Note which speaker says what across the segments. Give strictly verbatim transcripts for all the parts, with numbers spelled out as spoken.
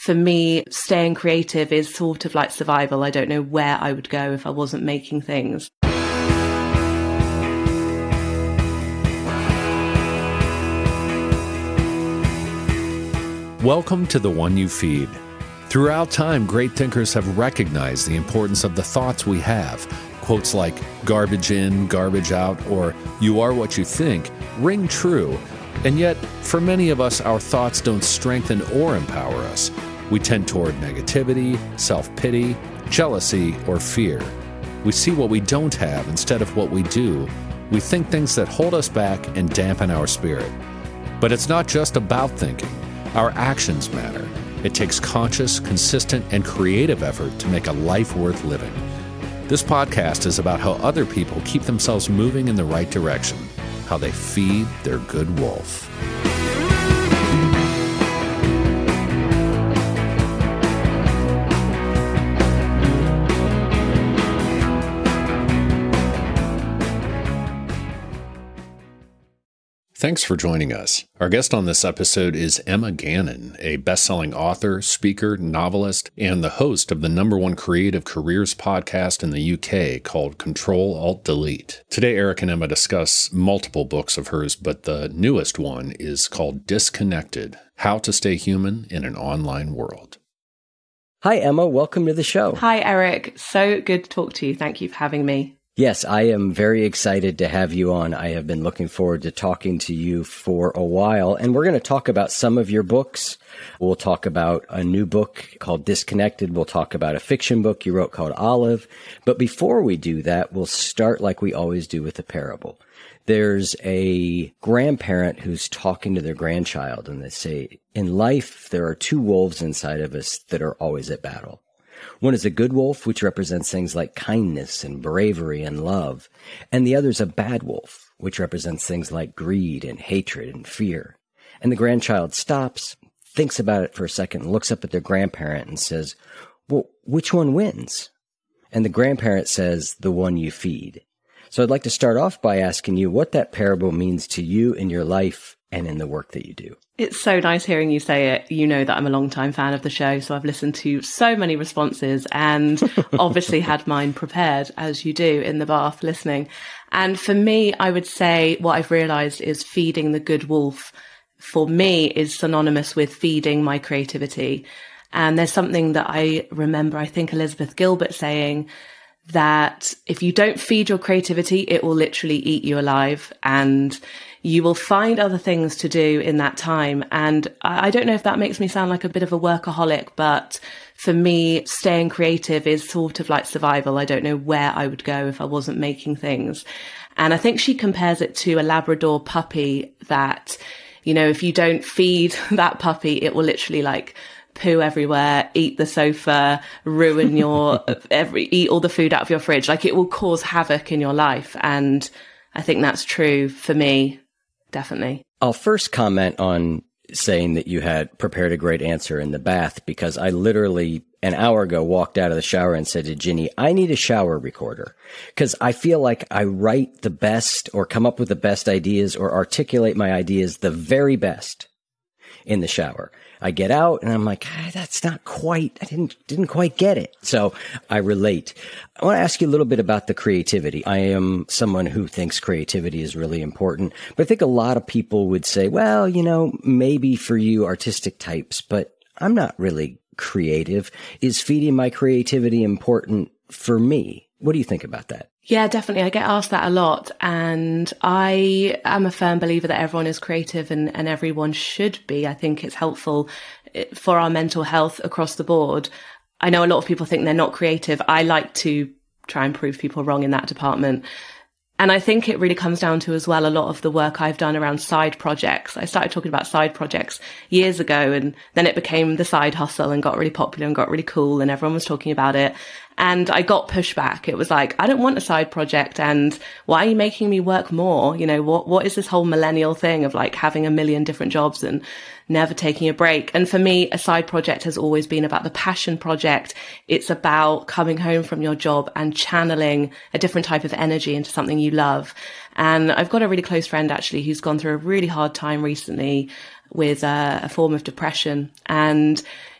Speaker 1: for me, staying creative is sort of like survival. I don't know where I would go if I wasn't making things.
Speaker 2: Welcome to The One You Feed. Throughout time, great thinkers have recognized the importance of the thoughts we have. Quotes like garbage in, garbage out, or you are what you think ring true. And yet, for many of us, our thoughts don't strengthen or empower us. We tend toward negativity, self-pity, jealousy, or fear. We see what we don't have instead of what we do. We think things that hold us back and dampen our spirit. But it's not just about thinking. Our actions matter. It takes conscious, consistent, and creative effort to make a life worth living. This podcast is about how other people keep themselves moving in the right direction, how they feed their good wolf. Thanks for joining us. Our guest on this episode is Emma Gannon, a best-selling author, speaker, novelist, and the host of the number one creative careers podcast in the U K called Control-Alt-Delete. Today, Eric and Emma discuss multiple books of hers, but the newest one is called Disconnected: How to Stay Human in an Online World.
Speaker 3: Hi, Emma. Welcome to the show.
Speaker 1: Hi, Eric. So good to talk to you. Thank you for having me.
Speaker 3: Yes, I am very excited to have you on. I have been looking forward to talking to you for a while, and we're going to talk about some of your books. We'll talk about a new book called Disconnected. We'll talk about a fiction book you wrote called Olive. But before we do that, we'll start like we always do with a parable. There's a grandparent who's talking to their grandchild, and they say, in life, there are two wolves inside of us that are always at battle. One is a good wolf, which represents things like kindness and bravery and love. And the other is a bad wolf, which represents things like greed and hatred and fear. And the grandchild stops, thinks about it for a second, looks up at their grandparent and says, well, which one wins? And the grandparent says, the one you feed. So I'd like to start off by asking you what that parable means to you in your life and in the work that you do.
Speaker 1: It's so nice hearing you say it. You know that I'm a long-time fan of the show, so I've listened to so many responses and obviously had mine prepared, as you do in the bath listening. And for me, I would say what I've realized is feeding the good wolf, for me, is synonymous with feeding my creativity. And there's something that I remember, I think Elizabeth Gilbert saying, that if you don't feed your creativity, it will literally eat you alive, and you will find other things to do in that time. And I don't know if that makes me sound like a bit of a workaholic, but for me, staying creative is sort of like survival. I don't know where I would go if I wasn't making things. And I think she compares it to a Labrador puppy that, you know, if you don't feed that puppy, it will literally like poo everywhere, eat the sofa, ruin your every eat all the food out of your fridge. Like, it will cause havoc in your life. And I think that's true for me, definitely.
Speaker 3: I'll first comment on saying that you had prepared a great answer in the bath, because I literally an hour ago walked out of the shower and said to Ginny, I need a shower recorder, because I feel like I write the best or come up with the best ideas or articulate my ideas the very best in the shower. I get out and I'm like, ah, that's not quite, I didn't, didn't quite get it. So I relate. I want to ask you a little bit about the creativity. I am someone who thinks creativity is really important, but I think a lot of people would say, well, you know, maybe for you artistic types, but I'm not really creative. Is feeding my creativity important for me? What do you think about that?
Speaker 1: Yeah, definitely. I get asked that a lot. And I am a firm believer that everyone is creative and, and everyone should be. I think it's helpful for our mental health across the board. I know a lot of people think they're not creative. I like to try and prove people wrong in that department. And I think it really comes down to as well a lot of the work I've done around side projects. I started talking about side projects years ago, and then it became the side hustle and got really popular and got really cool, and everyone was talking about it. And I got pushback. It was like, I don't want a side project, and why are you making me work more? You know, what what is this whole millennial thing of like having a million different jobs and never taking a break? And for me, a side project has always been about the passion project. It's about coming home from your job and channeling a different type of energy into something you love. And I've got a really close friend actually who's gone through a really hard time recently with uh, a form of depression. And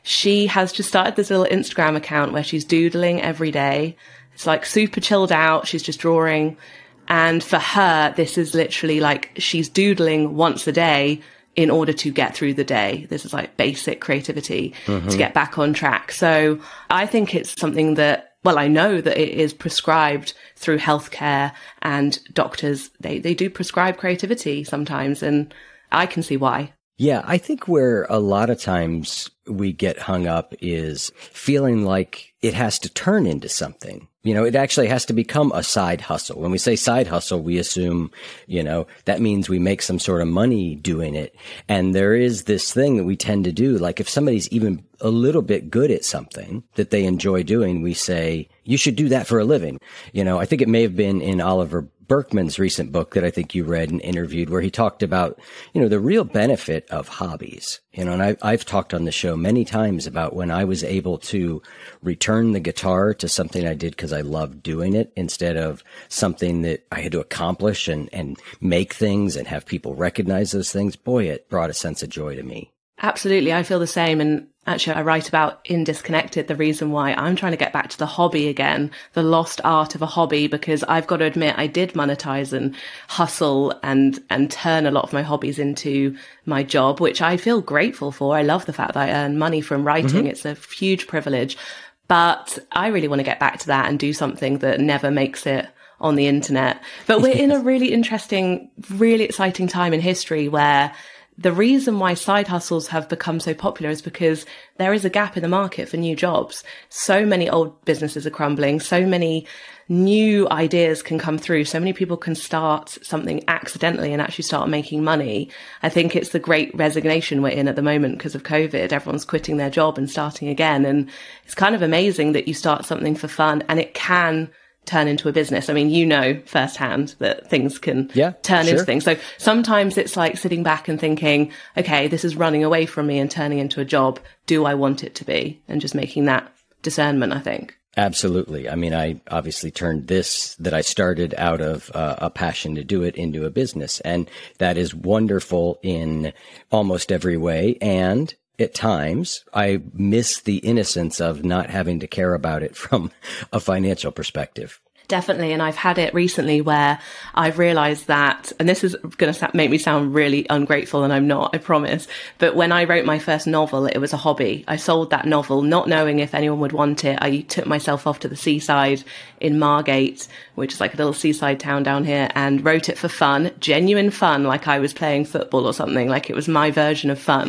Speaker 1: she has just started this little Instagram account where she's doodling every day. It's like super chilled out. She's just drawing. And for her, this is literally like she's doodling once a day in order to get through the day. This is like basic creativity mm-hmm. to get back on track. So I think it's something that, well, I know that it is prescribed through healthcare, and doctors, they, they do prescribe creativity sometimes, and I can see why.
Speaker 3: Yeah, I think where a lot of times we get hung up is feeling like it has to turn into something. You know, it actually has to become a side hustle. When we say side hustle, we assume, you know, that means we make some sort of money doing it. And there is this thing that we tend to do. Like if somebody's even a little bit good at something that they enjoy doing, we say, you should do that for a living. You know, I think it may have been in Oliver Berkman's recent book that I think you read and interviewed, where he talked about, you know, the real benefit of hobbies. You know, and I, I've talked on the show many times about when I was able to return the guitar to something I did because I loved doing it instead of something that I had to accomplish and, and make things and have people recognize those things. Boy, it brought a sense of joy to me.
Speaker 1: Absolutely. I feel the same. And actually, I write about in Disconnected the reason why I'm trying to get back to the hobby again, the lost art of a hobby, because I've got to admit I did monetize and hustle and, and turn a lot of my hobbies into my job, which I feel grateful for. I love the fact that I earn money from writing. Mm-hmm. It's a huge privilege, but I really want to get back to that and do something that never makes it on the internet. But we're in a really interesting, really exciting time in history where the reason why side hustles have become so popular is because there is a gap in the market for new jobs. So many old businesses are crumbling. So many new ideas can come through. So many people can start something accidentally and actually start making money. I think it's the great resignation we're in at the moment because of COVID. Everyone's quitting their job and starting again. And it's kind of amazing that you start something for fun and it can turn into a business. I mean, you know firsthand that things can
Speaker 3: yeah,
Speaker 1: turn
Speaker 3: sure.
Speaker 1: into things. So sometimes it's like sitting back and thinking, okay, this is running away from me and turning into a job. Do I want it to be? And just making that discernment, I think.
Speaker 3: Absolutely. I mean, I obviously turned this that I started out of uh, a passion to do it into a business. And that is wonderful in almost every way. And at times, I miss the innocence of not having to care about it from a financial perspective.
Speaker 1: Definitely. And I've had it recently where I've realized that, and this is going to make me sound really ungrateful, and I'm not, I promise. But when I wrote my first novel, it was a hobby. I sold that novel not knowing if anyone would want it. I took myself off to the seaside in Margate, which is like a little seaside town down here, and wrote it for fun, genuine fun, like I was playing football or something, like it was my version of fun.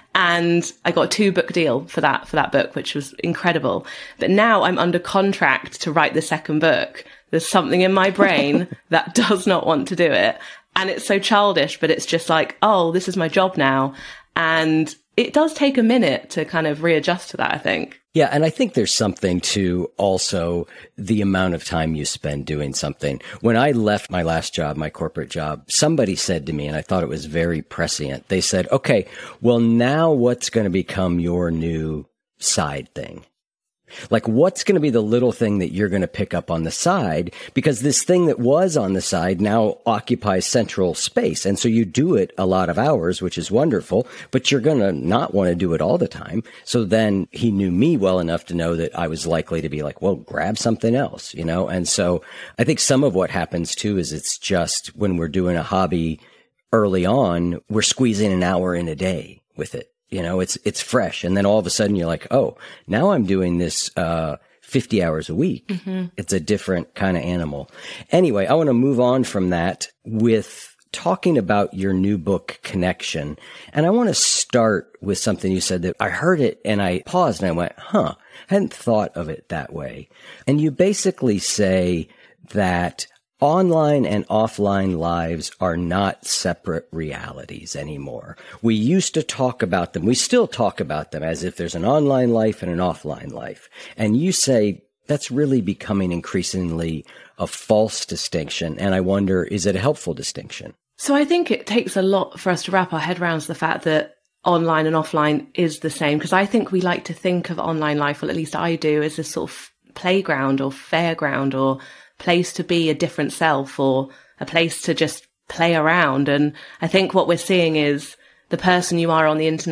Speaker 1: And I got a two book deal for that, for that book, which was incredible. But now I'm under contract to write the second book. There's something in my brain that does not want to do it. And it's so childish, but it's just like, oh, this is my job now. And it does take a minute to kind of readjust to that, I think.
Speaker 3: Yeah. And I think there's something to also the amount of time you spend doing something. When I left my last job, my corporate job, somebody said to me, and I thought it was very prescient. They said, okay, well, now what's going to become your new side thing? Like, what's going to be the little thing that you're going to pick up on the side? Because this thing that was on the side now occupies central space. And so you do it a lot of hours, which is wonderful, but you're going to not want to do it all the time. So then he knew me well enough to know that I was likely to be like, well, grab something else, you know? And so I think some of what happens too is it's just when we're doing a hobby early on, we're squeezing an hour in a day with it. You know, it's, it's fresh. And then all of a sudden you're like, oh, now I'm doing this, uh, fifty hours a week. Mm-hmm. It's a different kind of animal. Anyway, I want to move on from that with talking about your new book, Connection. And I want to start with something you said that I heard it and I paused and I went, huh, I hadn't thought of it that way. And you basically say that online and offline lives are not separate realities anymore. We used to talk about them. We still talk about them as if there's an online life and an offline life. And you say that's really becoming increasingly a false distinction. And I wonder, is it a helpful distinction?
Speaker 1: So I think it takes a lot for us to wrap our head around the fact that online and offline is the same. Because I think we like to think of online life, well, at least I do, as this sort of playground or fairground or place to be a different self or a place to just play around. And I think what we're seeing is the person you are on the internet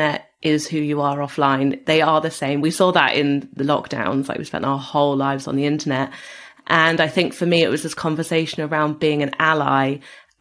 Speaker 1: is who you are offline. They are the same. We saw that in the lockdowns. Like, we spent our whole lives on the internet. And I think for me, it was this conversation around being an ally.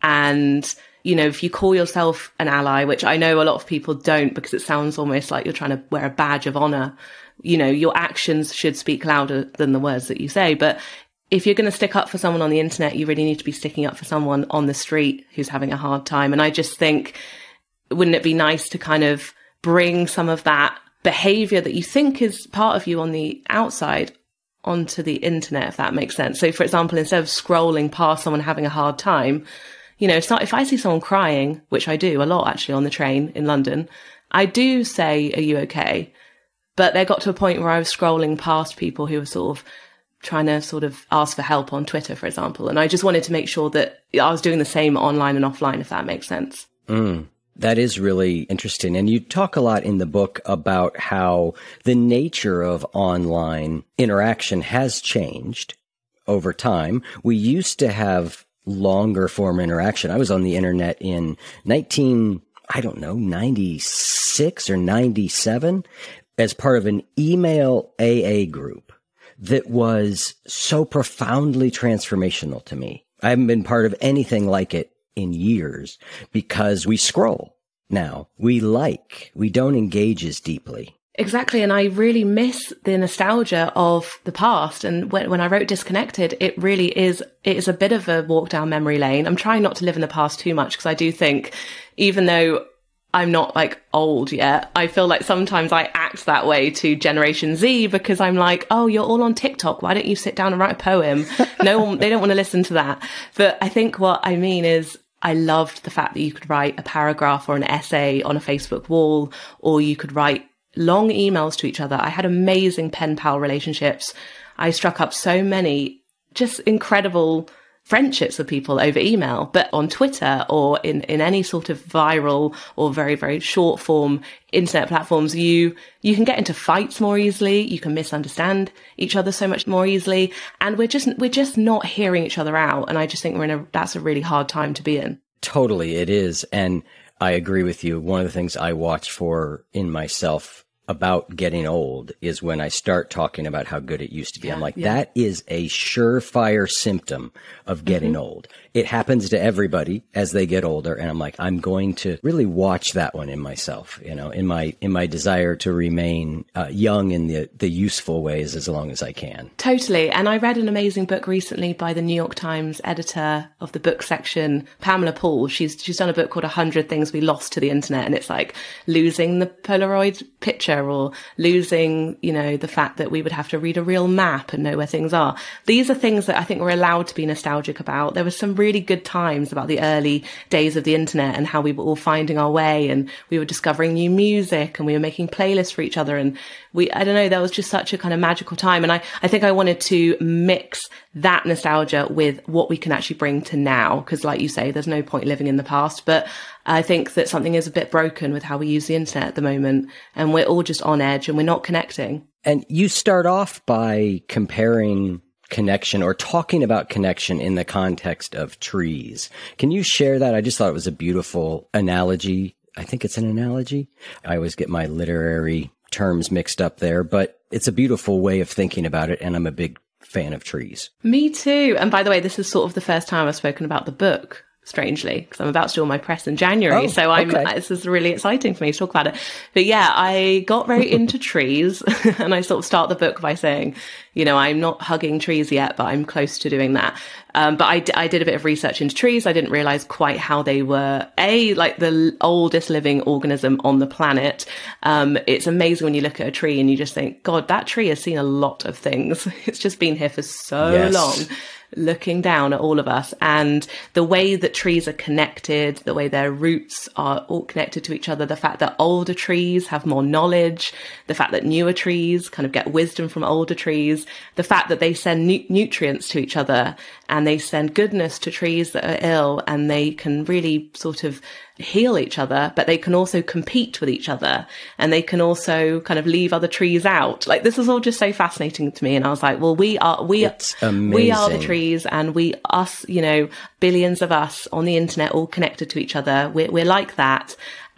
Speaker 1: And, you know, if you call yourself an ally, which I know a lot of people don't, because it sounds almost like you're trying to wear a badge of honor, you know, your actions should speak louder than the words that you say. But if you're going to stick up for someone on the internet, you really need to be sticking up for someone on the street who's having a hard time. And I just think, wouldn't it be nice to kind of bring some of that behavior that you think is part of you on the outside onto the internet, if that makes sense? So, for example, instead of scrolling past someone having a hard time, you know, it's not, if I see someone crying, which I do a lot actually on the train in London, I do say, are you okay? But they got to a point where I was scrolling past people who were sort of trying to sort of ask for help on Twitter, for example. And I just wanted to make sure that I was doing the same online and offline, if that makes sense.
Speaker 3: Mm. That is really interesting. And you talk a lot in the book about how the nature of online interaction has changed over time. We used to have longer form interaction. I was on the internet in nineteen, I don't know, ninety-six or ninety-seven as part of an email A A group that was so profoundly transformational to me. I haven't been part of anything like it in years, because we scroll now. We like, we don't engage as deeply.
Speaker 1: Exactly. And I really miss the nostalgia of the past. And when, when I wrote Disconnected, it really is, it is a bit of a walk down memory lane. I'm trying not to live in the past too much, because I do think, even though I'm not like old yet, I feel like sometimes I act that way to Generation Z, because I'm like, oh, you're all on TikTok. Why don't you sit down and write a poem? No one, they don't want to listen to that. But I think what I mean is, I loved the fact that you could write a paragraph or an essay on a Facebook wall, or you could write long emails to each other. I had amazing pen pal relationships. I struck up so many just incredible friendships with people over email. But on Twitter or in, in any sort of viral or very, very short form internet platforms, you, you can get into fights more easily. You can misunderstand each other so much more easily. And we're just, we're just not hearing each other out. And I just think we're in a, that's a really hard time to be in.
Speaker 3: Totally. It is. And I agree with you. One of the things I watch for in myself about getting old is when I start talking about how good it used to be. Yeah, I'm like, yeah. That is a surefire symptom of getting mm-hmm. old. It happens to everybody as they get older. And I'm like, I'm going to really watch that one in myself, you know, in my, in my desire to remain uh, young in the, the useful ways as long as I can.
Speaker 1: Totally. And I read an amazing book recently by the New York Times editor of the book section, Pamela Paul. She's, she's done a book called one hundred Things We Lost to the Internet. And it's like losing the Polaroid picture, or losing, you know, the fact that we would have to read a real map and know where things are. These are things that I think we're allowed to be nostalgic about. There was some really good times about the early days of the internet and how we were all finding our way, and we were discovering new music, and we were making playlists for each other. And we, I don't know, that was just such a kind of magical time. And I, I think I wanted to mix that nostalgia with what we can actually bring to now. Because like you say, there's no point living in the past. But I think that something is a bit broken with how we use the internet at the moment. And we're all just on edge and we're not connecting.
Speaker 3: And you start off by comparing connection or talking about connection in the context of trees. Can you share that? I just thought it was a beautiful analogy. I think it's an analogy. I always get my literary terms mixed up there, but it's a beautiful way of thinking about it. And I'm a big fan of trees.
Speaker 1: Me too. And by the way, this is sort of the first time I've spoken about the book, strangely, because I'm about to do all my press in January. Oh, so I'm, okay. This is really exciting for me to talk about it. But yeah, I got very into trees, and I sort of start the book by saying, you know, I'm not hugging trees yet, but I'm close to doing that. Um, but I, d- I did a bit of research into trees. I didn't realize quite how they were, A, like the oldest living organism on the planet. Um, it's amazing when you look at a tree and you just think, God, that tree has seen a lot of things. It's just been here for so yes. long, looking down at all of us. And the way that trees are connected, the way their roots are all connected to each other, the fact that older trees have more knowledge, the fact that newer trees kind of get wisdom from older trees, the fact that they send nu- nutrients to each other, and they send goodness to trees that are ill, and they can really sort of heal each other, but they can also compete with each other, and they can also kind of leave other trees out. Like, this is all just so fascinating to me. And I was like, well, we are, we, we are the trees, and we, us, you know, billions of us on the internet, all connected to each other. We're, we're like that.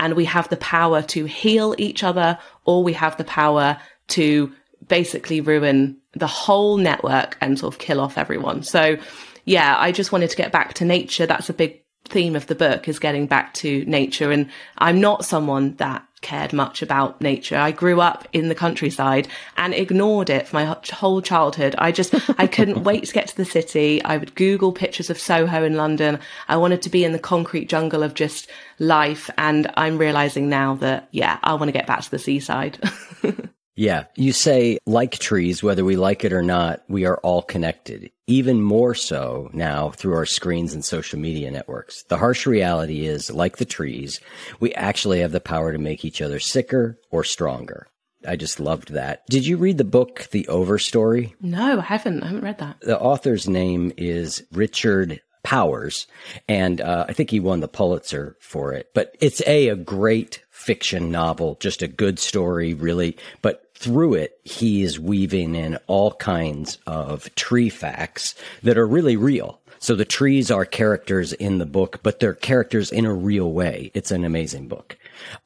Speaker 1: and we have the power to heal each other, or we have the power to basically ruin the whole network and sort of kill off everyone. So yeah, I just wanted to get back to nature. That's a big theme of the book, is getting back to nature. And I'm not someone that cared much about nature. I grew up in the countryside and ignored it for my whole childhood. I just, I couldn't wait to get to the city. I would Google pictures of Soho in London. I wanted to be in the concrete jungle of just life. And I'm realizing now that, yeah, I want to get back to the seaside.
Speaker 3: Yeah. You say, like trees, whether we like it or not, we are all connected, even more so now through our screens and social media networks. The harsh reality is, like the trees, we actually have the power to make each other sicker or stronger. I just loved that. Did you read the book, The Overstory?
Speaker 1: No, I haven't. I haven't read that.
Speaker 3: The author's name is Richard Powers, and uh, I think he won the Pulitzer for it. But it's a, a great fiction novel, just a good story, really. But through it, he is weaving in all kinds of tree facts that are really real. So the trees are characters in the book, but they're characters in a real way. It's an amazing book.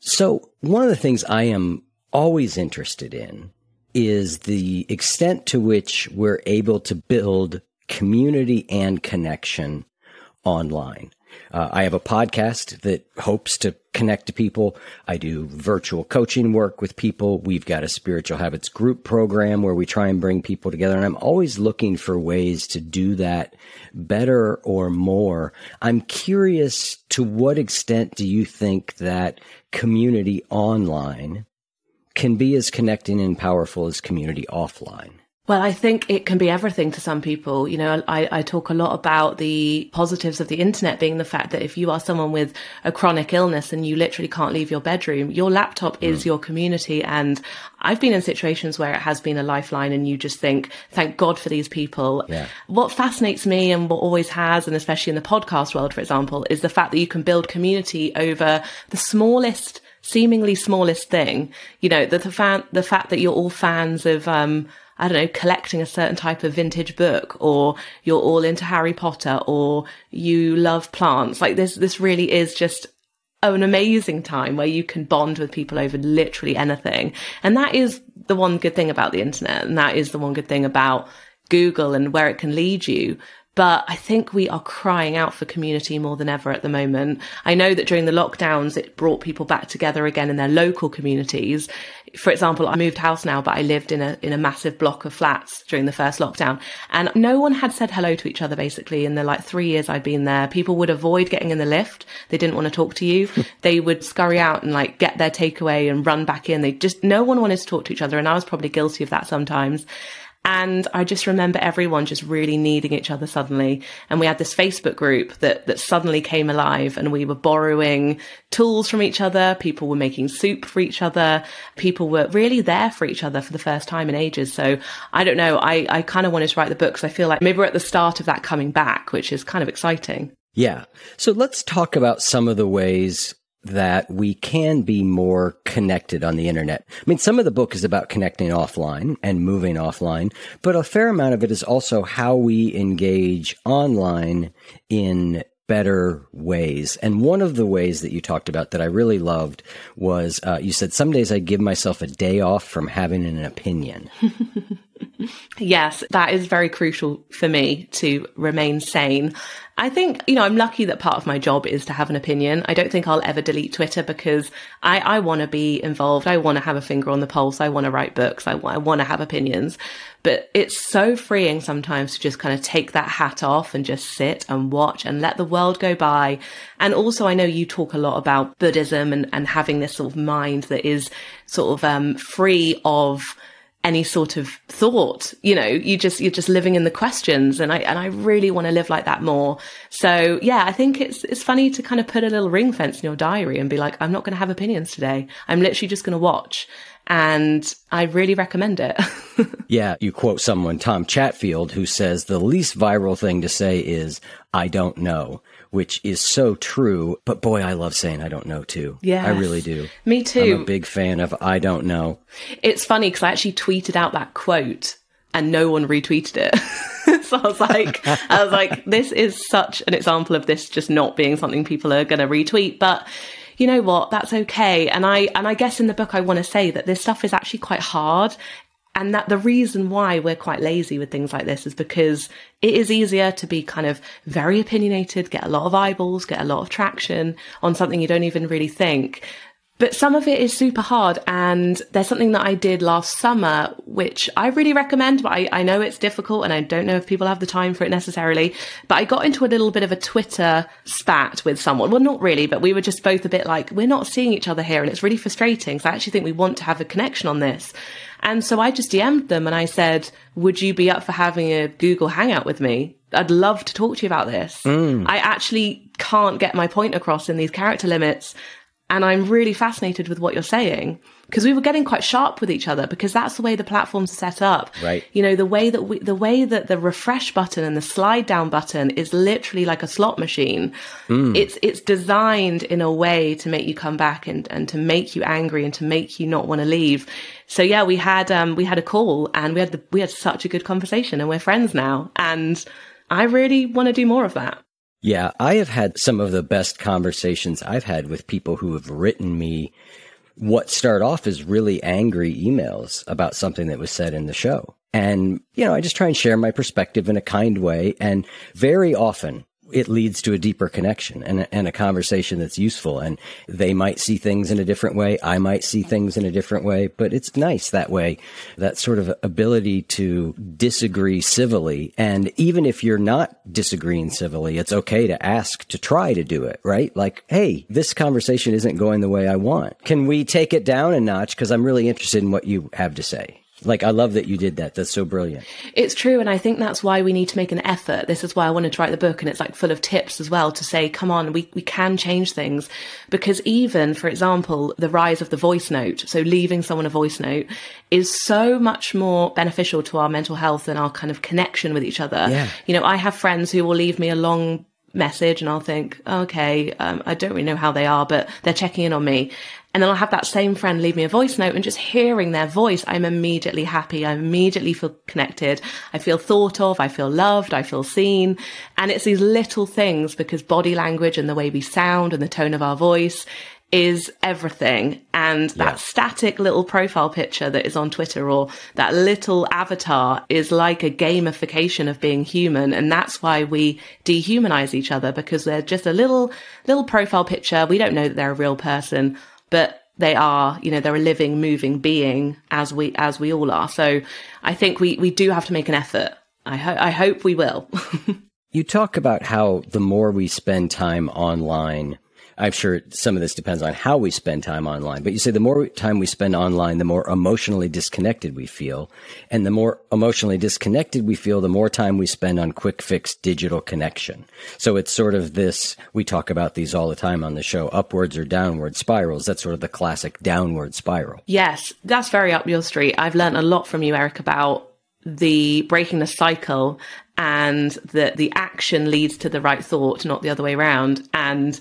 Speaker 3: So one of the things I am always interested in is the extent to which we're able to build community and connection online. Uh, I have a podcast that hopes to connect to people. I do virtual coaching work with people. We've got a Spiritual Habits group program where we try and bring people together. And I'm always looking for ways to do that better or more. I'm curious, to what extent do you think that community online can be as connecting and powerful as community offline?
Speaker 1: Well, I think it can be everything to some people. You know, I, I talk a lot about the positives of the internet being the fact that if you are someone with a chronic illness and you literally can't leave your bedroom, your laptop is mm. your community. And I've been in situations where it has been a lifeline, and you just think, thank God for these people. Yeah. What fascinates me, and what always has, and especially in the podcast world, for example, is the fact that you can build community over the smallest, seemingly smallest thing. You know, the, the, fan, the fact that you're all fans of, um, I don't know, collecting a certain type of vintage book, or you're all into Harry Potter, or you love plants. Like this, this really is just an amazing time where you can bond with people over literally anything. And that is the one good thing about the internet. And that is the one good thing about Google and where it can lead you. But I think we are crying out for community more than ever at the moment. I know that during the lockdowns, it brought people back together again in their local communities. For example, I moved house now, but I lived in a in a massive block of flats during the first lockdown. And no one had said hello to each other, basically, in the like three years I'd been there. People would avoid getting in the lift. They didn't want to talk to you. They would scurry out and like get their takeaway and run back in. They just, no one wanted to talk to each other. And I was probably guilty of that sometimes. And I just remember everyone just really needing each other suddenly. And we had this Facebook group that, that suddenly came alive, and we were borrowing tools from each other. People were making soup for each other. People were really there for each other for the first time in ages. So I don't know. I, I kind of wanted to write the book because I feel like maybe we're at the start of that coming back, which is kind of exciting.
Speaker 3: Yeah. So let's talk about some of the ways that we can be more connected on the internet. I mean, some of the book is about connecting offline and moving offline, but a fair amount of it is also how we engage online in better ways. And one of the ways that you talked about that I really loved was, uh, you said, some days I give myself a day off from having an opinion.
Speaker 1: Yes, that is very crucial for me to remain sane. I think, you know, I'm lucky that part of my job is to have an opinion. I don't think I'll ever delete Twitter because I, I want to be involved. I want to have a finger on the pulse. I want to write books. I, I want to have opinions. But it's so freeing sometimes to just kind of take that hat off and just sit and watch and let the world go by. And also, I know you talk a lot about Buddhism and, and having this sort of mind that is sort of um, free of any sort of thought. You know, you just, you're just living in the questions. And I, and I really want to live like that more. So yeah, I think it's, it's funny to kind of put a little ring fence in your diary and be like, I'm not going to have opinions today. I'm literally just going to watch. And I really recommend it.
Speaker 3: Yeah. You quote someone, Tom Chatfield, who says the least viral thing to say is, I don't know, which is so true. But boy, I love saying I don't know too. Yeah, I really do.
Speaker 1: Me too.
Speaker 3: I'm a big fan of I don't know.
Speaker 1: It's funny because I actually tweeted out that quote and no one retweeted it. So I was like, I was like, this is such an example of this just not being something people are going to retweet. But you know what, that's okay. And I, and I guess in the book, I want to say that this stuff is actually quite hard. And that the reason why we're quite lazy with things like this is because it is easier to be kind of very opinionated, get a lot of eyeballs, get a lot of traction on something you don't even really think. But some of it is super hard. And there's something that I did last summer, which I really recommend, but I, I know it's difficult and I don't know if people have the time for it necessarily. But I got into a little bit of a Twitter spat with someone. Well, not really, but we were just both a bit like, we're not seeing each other here and it's really frustrating. So I actually think we want to have a connection on this. And so I just D M'd them and I said, would you be up for having a Google Hangout with me? I'd love to talk to you about this. Mm. I actually can't get my point across in these character limits. And I'm really fascinated with what you're saying, because we were getting quite sharp with each other because that's the way the platforms are set up.
Speaker 3: Right.
Speaker 1: You know, the way that we, the way that the refresh button and the slide down button is literally like a slot machine. Mm. It's, it's designed in a way to make you come back and, and to make you angry and to make you not want to leave. So yeah, we had, um, we had a call and we had the, we had such a good conversation and we're friends now. And I really want to do more of that.
Speaker 3: Yeah, I have had some of the best conversations I've had with people who have written me what start off as really angry emails about something that was said in the show. And, you know, I just try and share my perspective in a kind way. And very often it leads to a deeper connection and a, and a conversation that's useful. And they might see things in a different way. I might see things in a different way, but it's nice that way, that sort of ability to disagree civilly. And even if you're not disagreeing civilly, it's okay to ask, to try to do it, right? Like, hey, this conversation isn't going the way I want. Can we take it down a notch? Because I'm really interested in what you have to say. Like, I love that you did that. That's so brilliant.
Speaker 1: It's true. And I think that's why we need to make an effort. This is why I wanted to write the book. And it's like full of tips as well to say, come on, we, we can change things. Because even, for example, the rise of the voice note, so leaving someone a voice note, is so much more beneficial to our mental health and our kind of connection with each other.
Speaker 3: Yeah.
Speaker 1: You know, I have friends who will leave me a long message and I'll think, okay, um, I don't really know how they are, but they're checking in on me. And then I'll have that same friend leave me a voice note, and just hearing their voice, I'm immediately happy. I immediately feel connected. I feel thought of. I feel loved. I feel seen. And it's these little things, because body language and the way we sound and the tone of our voice is everything. And that yeah. static little profile picture that is on Twitter, or that little avatar, is like a gamification of being human. And that's why we dehumanize each other, because they're just a little, little profile picture. We don't know that they're a real person, but they are, you know, they're a living, moving being, as we, as we all are. So I think we, we do have to make an effort. I hope, I hope we will.
Speaker 3: You talk about how the more we spend time online, I'm sure some of this depends on how we spend time online, but you say the more time we spend online, the more emotionally disconnected we feel. And the more emotionally disconnected we feel, the more time we spend on quick fix digital connection. So it's sort of this, we talk about these all the time on the show, upwards or downward spirals. That's sort of the classic downward spiral.
Speaker 1: Yes, that's very up your street. I've learned a lot from you, Eric, about the breaking the cycle, and that the action leads to the right thought, not the other way around. And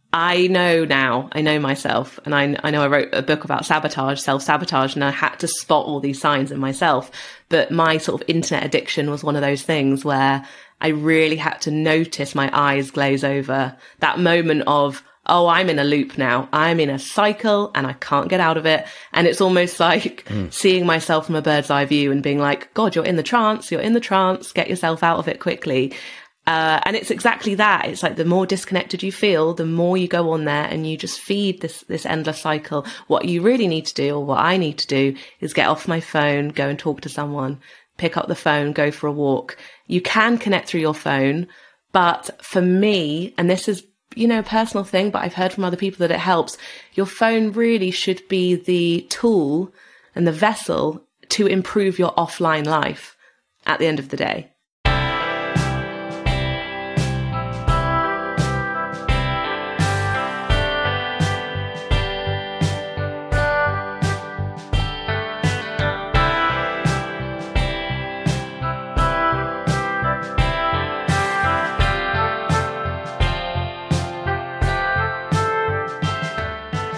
Speaker 1: I know now, I know myself, and I, I know I wrote a book about sabotage, self-sabotage, and I had to spot all these signs in myself. But my sort of internet addiction was one of those things where I really had to notice my eyes glaze over, that moment of, oh, I'm in a loop now. I'm in a cycle and I can't get out of it. And it's almost like mm. seeing myself from a bird's eye view and being like, God, you're in the trance, you're in the trance, get yourself out of it quickly. Uh, and it's exactly that. It's like the more disconnected you feel, the more you go on there and you just feed this, this endless cycle. What you really need to do, or what I need to do, is get off my phone, go and talk to someone, pick up the phone, go for a walk. You can connect through your phone, but for me, and this is, you know, a personal thing, but I've heard from other people that it helps. Your phone really should be the tool and the vessel to improve your offline life at the end of the day.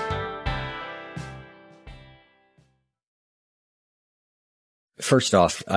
Speaker 3: First off, I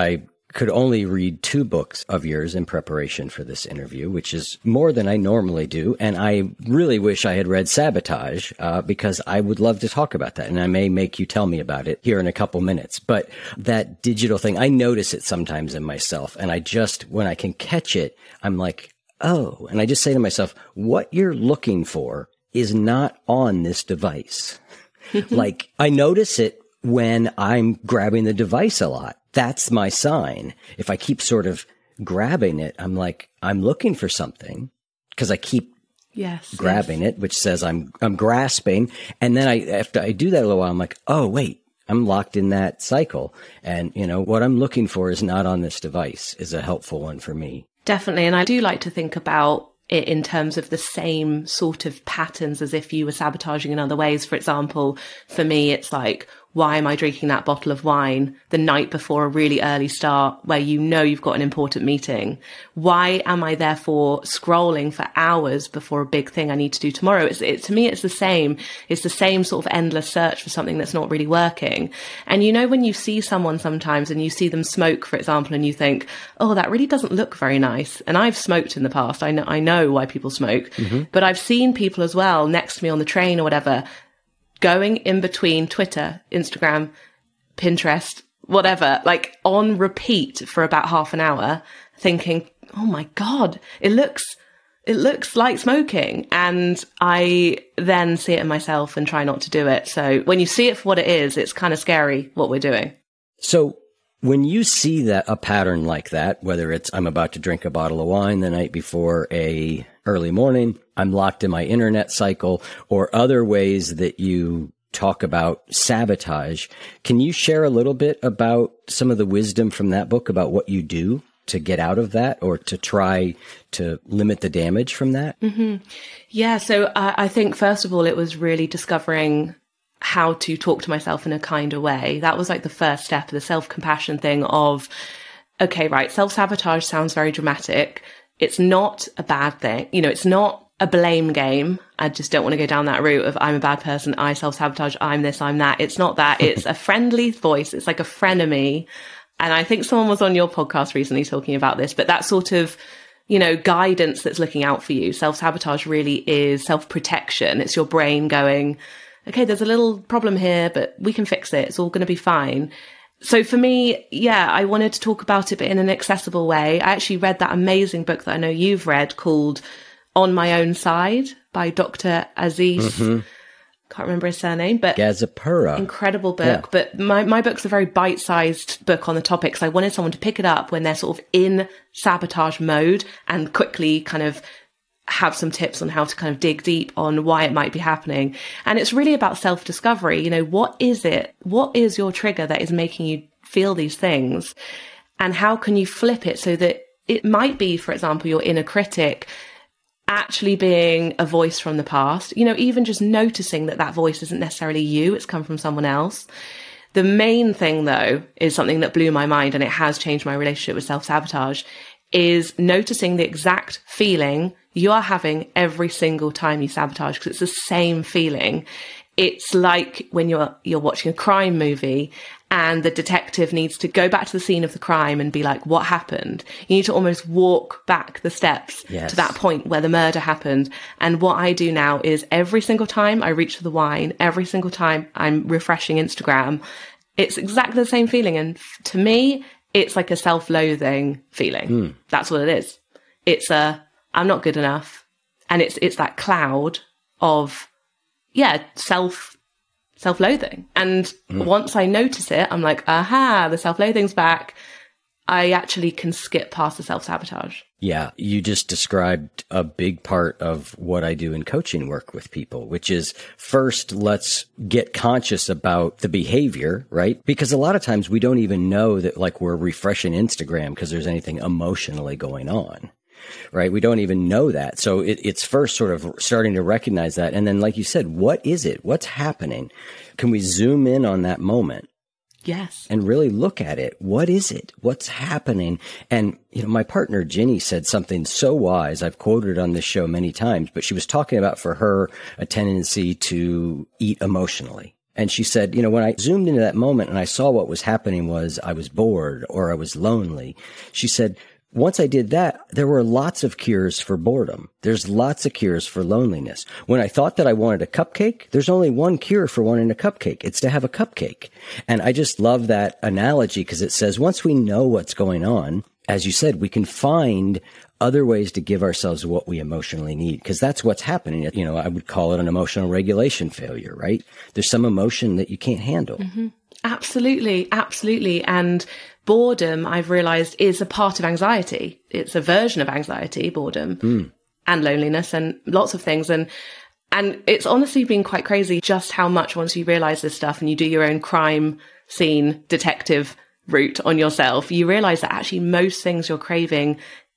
Speaker 3: could only read two books of yours in preparation for this interview, which is more than I normally do. And I really wish I had read Sabotage, uh, because I would love to talk about that. And I may make you tell me about it here in a couple minutes. But that digital thing, I notice it sometimes in myself. And I just, when I can catch it, I'm like, oh, and I just say to myself, what you're looking for is not on this device. Like, I notice it when I'm grabbing the device a lot. That's my sign. If I keep sort of grabbing it, I'm like, I'm looking for something because I keep
Speaker 1: yes,
Speaker 3: grabbing
Speaker 1: yes.
Speaker 3: it, which says I'm, I'm grasping. And then I, after I do that a little while, I'm like, oh, wait, I'm locked in that cycle. And, you know, what I'm looking for is not on this device is a helpful one for me.
Speaker 1: Definitely. And I do like to think about it in terms of the same sort of patterns as if you were sabotaging in other ways. For example, for me, it's like, why am I drinking that bottle of wine the night before a really early start where you know you've got an important meeting? Why am I therefore scrolling for hours before a big thing I need to do tomorrow? It's, it, to me, it's the same. It's the same sort of endless search for something that's not really working. And you know, when you see someone sometimes and you see them smoke, for example, and you think, oh, that really doesn't look very nice. And I've smoked in the past. I know, I know why people smoke, mm-hmm. but I've seen people as well next to me on the train or whatever, going in between Twitter, Instagram, Pinterest, whatever, like on repeat for about half an hour, thinking, oh my God, it looks, it looks like smoking. And I then see it in myself and try not to do it. So when you see it for what it is, it's kind of scary what we're doing.
Speaker 3: So when you see that a pattern like that, whether it's I'm about to drink a bottle of wine the night before a early morning, I'm locked in my internet cycle, or other ways that you talk about sabotage, can you share a little bit about some of the wisdom from that book about what you do to get out of that or to try to limit the damage from that?
Speaker 1: Mm-hmm. Yeah. So uh, I think, first of all, it was really discovering how to talk to myself in a kinder way. That was like the first step of the self-compassion thing of, okay, right, self-sabotage sounds very dramatic. It's not a bad thing. You know, it's not a blame game. I just don't want to go down that route of I'm a bad person, I self-sabotage, I'm this, I'm that. It's not that. It's a friendly voice. It's like a frenemy. And I think someone was on your podcast recently talking about this, but that sort of, you know, guidance that's looking out for you. Self-sabotage really is self-protection. It's your brain going, okay, there's a little problem here, but we can fix it. It's all going to be fine. So for me, yeah, I wanted to talk about it, but in an accessible way. I actually read that amazing book that I know you've read called On My Own Side by Doctor Aziz. Mm-hmm. Can't remember his surname, but
Speaker 3: Gazipura.
Speaker 1: Incredible book.
Speaker 3: Yeah.
Speaker 1: But my, my book's a very bite-sized book on the topic. So I wanted someone to pick it up when they're sort of in sabotage mode and quickly kind of have some tips on how to kind of dig deep on why it might be happening. And it's really about self-discovery. You know, what is it? What is your trigger that is making you feel these things? And how can you flip it so that it might be, for example, your inner critic actually being a voice from the past, you know, even just noticing that that voice isn't necessarily you, it's come from someone else. The main thing, though, is something that blew my mind, and it has changed my relationship with self-sabotage, is noticing the exact feeling you are having every single time you sabotage, because it's the same feeling. It's like when you're you're watching a crime movie and the detective needs to go back to the scene of the crime and be like, what happened? You need to almost walk back the steps yes. to that point where the murder happened. And what I do now is every single time I reach for the wine, every single time I'm refreshing Instagram, it's exactly the same feeling. And to me, it's like a self-loathing feeling. Mm. That's what it is. It's a, I'm not good enough. And it's, it's that cloud of, yeah, self, self-loathing. And mm. once I notice it, I'm like, aha, the self-loathing's back. I actually can skip past the self-sabotage.
Speaker 3: Yeah, you just described a big part of what I do in coaching work with people, which is first, let's get conscious about the behavior, right? Because a lot of times we don't even know that like we're refreshing Instagram because there's anything emotionally going on. Right? We don't even know that. So it, it's first sort of starting to recognize that. And then, like you said, what is it? What's happening? Can we zoom in on that moment?
Speaker 1: Yes.
Speaker 3: And really look at it. What is it? What's happening? And, you know, my partner, Ginny, said something so wise. I've quoted it on this show many times, but she was talking about for her a tendency to eat emotionally. And she said, you know, when I zoomed into that moment and I saw what was happening was I was bored or I was lonely. She said, once I did that, there were lots of cures for boredom. There's lots of cures for loneliness. When I thought that I wanted a cupcake, there's only one cure for wanting a cupcake. It's to have a cupcake. And I just love that analogy because it says once we know what's going on, as you said, we can find other ways to give ourselves what we emotionally need, because that's what's happening. You know, I would call it an emotional regulation failure, right? There's some emotion that you can't handle.
Speaker 1: Mm-hmm. Absolutely. Absolutely. And boredom, I've realized, is a part of anxiety. It's a version of anxiety, boredom mm. and loneliness and lots of things. And, and it's honestly been quite crazy just how much once you realize this stuff and you do your own crime scene detective route on yourself, you realize that actually most things you're craving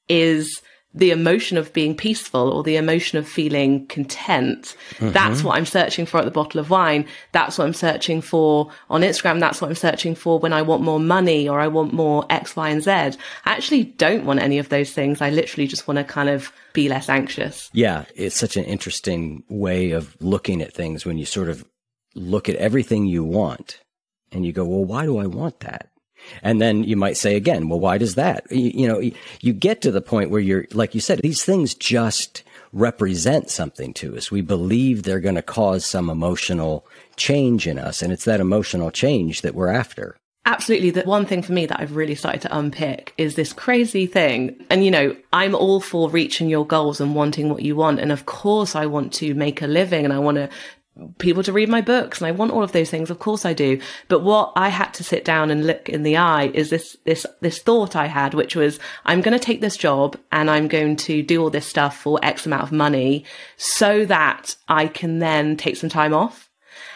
Speaker 1: is the emotion of being peaceful or the emotion of feeling content. Mm-hmm. That's what I'm searching for at the bottle of wine. That's what I'm searching for on Instagram. That's what I'm searching for when I want more money or I want more X, Y, and Z. I actually don't want any of those things. I literally just want to kind of be less anxious.
Speaker 3: Yeah, it's such an interesting way of looking at things when you sort of look at everything you want and you go, well, why do I want that? And then you might say again, well, why does that? You, you know, you get to the point where you're, like you said, these things just represent something to us. We believe they're going to cause some emotional change in us. And it's that emotional change that we're after.
Speaker 1: Absolutely. The one thing for me that I've really started to unpick is this crazy thing. And, you know, I'm all for reaching your goals and wanting what you want. And of course, I want to make a living and I want to people to read my books and I want all of those things. Of course I do. But what I had to sit down and look in the eye is this, this, this thought I had, which was, I'm going to take this job and I'm going to do all this stuff for X amount of money so that I can then take some time off.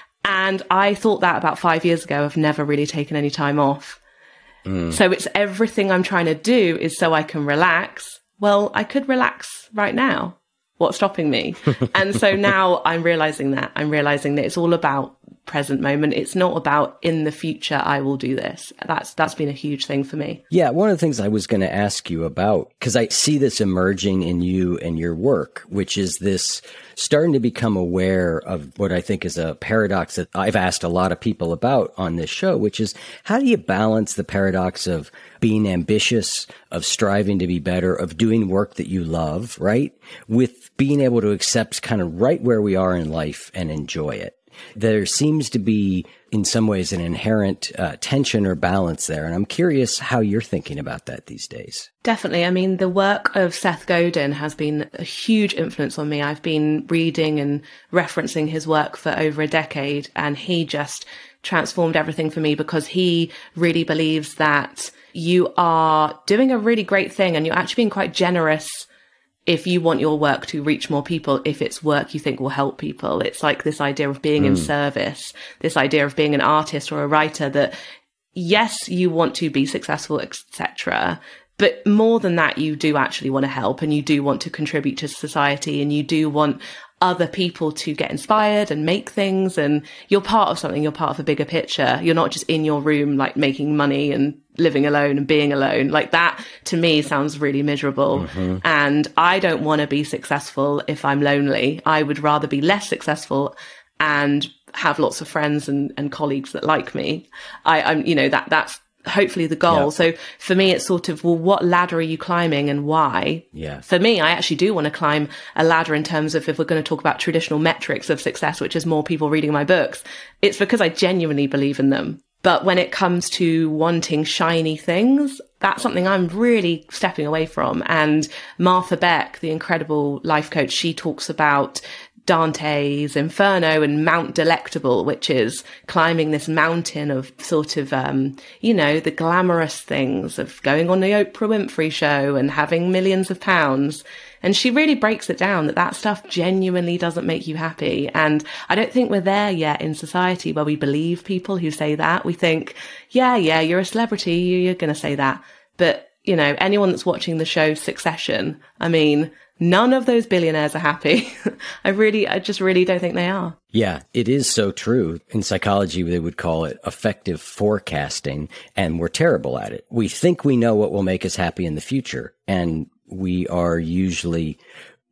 Speaker 1: And I thought that about five years ago. I've never really taken any time off. Mm. So it's everything I'm trying to do is so I can relax. Well, I could relax right now. What's stopping me? And so now I'm realizing that. I'm realizing that it's all about present moment. It's not about in the future, I will do this. That's that's been a huge thing for me.
Speaker 3: Yeah, one of the things I was going to ask you about, because I see this emerging in you and your work, which is this starting to become aware of what I think is a paradox that I've asked a lot of people about on this show, which is how do you balance the paradox of being ambitious, of striving to be better, of doing work that you love, right? With being able to accept kind of right where we are in life and enjoy it. There seems to be, in some ways, an inherent uh, tension or balance there. And I'm curious how you're thinking about that these days.
Speaker 1: Definitely. I mean, the work of Seth Godin has been a huge influence on me. I've been reading and referencing his work for over a decade, and he just transformed everything for me because he really believes that you are doing a really great thing and you're actually being quite generous if you want your work to reach more people, if it's work you think will help people. It's like this idea of being mm. in service, this idea of being an artist or a writer that, yes, you want to be successful, et cetera. But more than that, you do actually want to help and you do want to contribute to society and you do want other people to get inspired and make things, and you're part of something, you're part of a bigger picture. You're not just in your room, like making money and living alone and being alone. Like that to me sounds really miserable. Mm-hmm. And I don't want to be successful if I'm lonely. I would rather be less successful and have lots of friends and, and colleagues that like me. I, I'm, you know, that, that's hopefully the goal. Yep. So for me, it's sort of, well, what ladder are you climbing and why?
Speaker 3: Yeah.
Speaker 1: For me, I actually do want to climb a ladder in terms of, if we're going to talk about traditional metrics of success, which is more people reading my books, it's because I genuinely believe in them. But when it comes to wanting shiny things, that's something I'm really stepping away from. And Martha Beck, the incredible life coach, she talks about Dante's Inferno and Mount Delectable, which is climbing this mountain of sort of, um, you know, the glamorous things of going on the Oprah Winfrey show and having millions of pounds. And she really breaks it down that that stuff genuinely doesn't make you happy. And I don't think we're there yet in society where we believe people who say that. We think, yeah, yeah, you're a celebrity, you're going to say that. But, you know, anyone that's watching the show Succession, I mean, none of those billionaires are happy. I really, I just really don't think they are.
Speaker 3: Yeah, it is so true. In psychology, they would call it effective forecasting, and we're terrible at it. We think we know what will make us happy in the future, and we are usually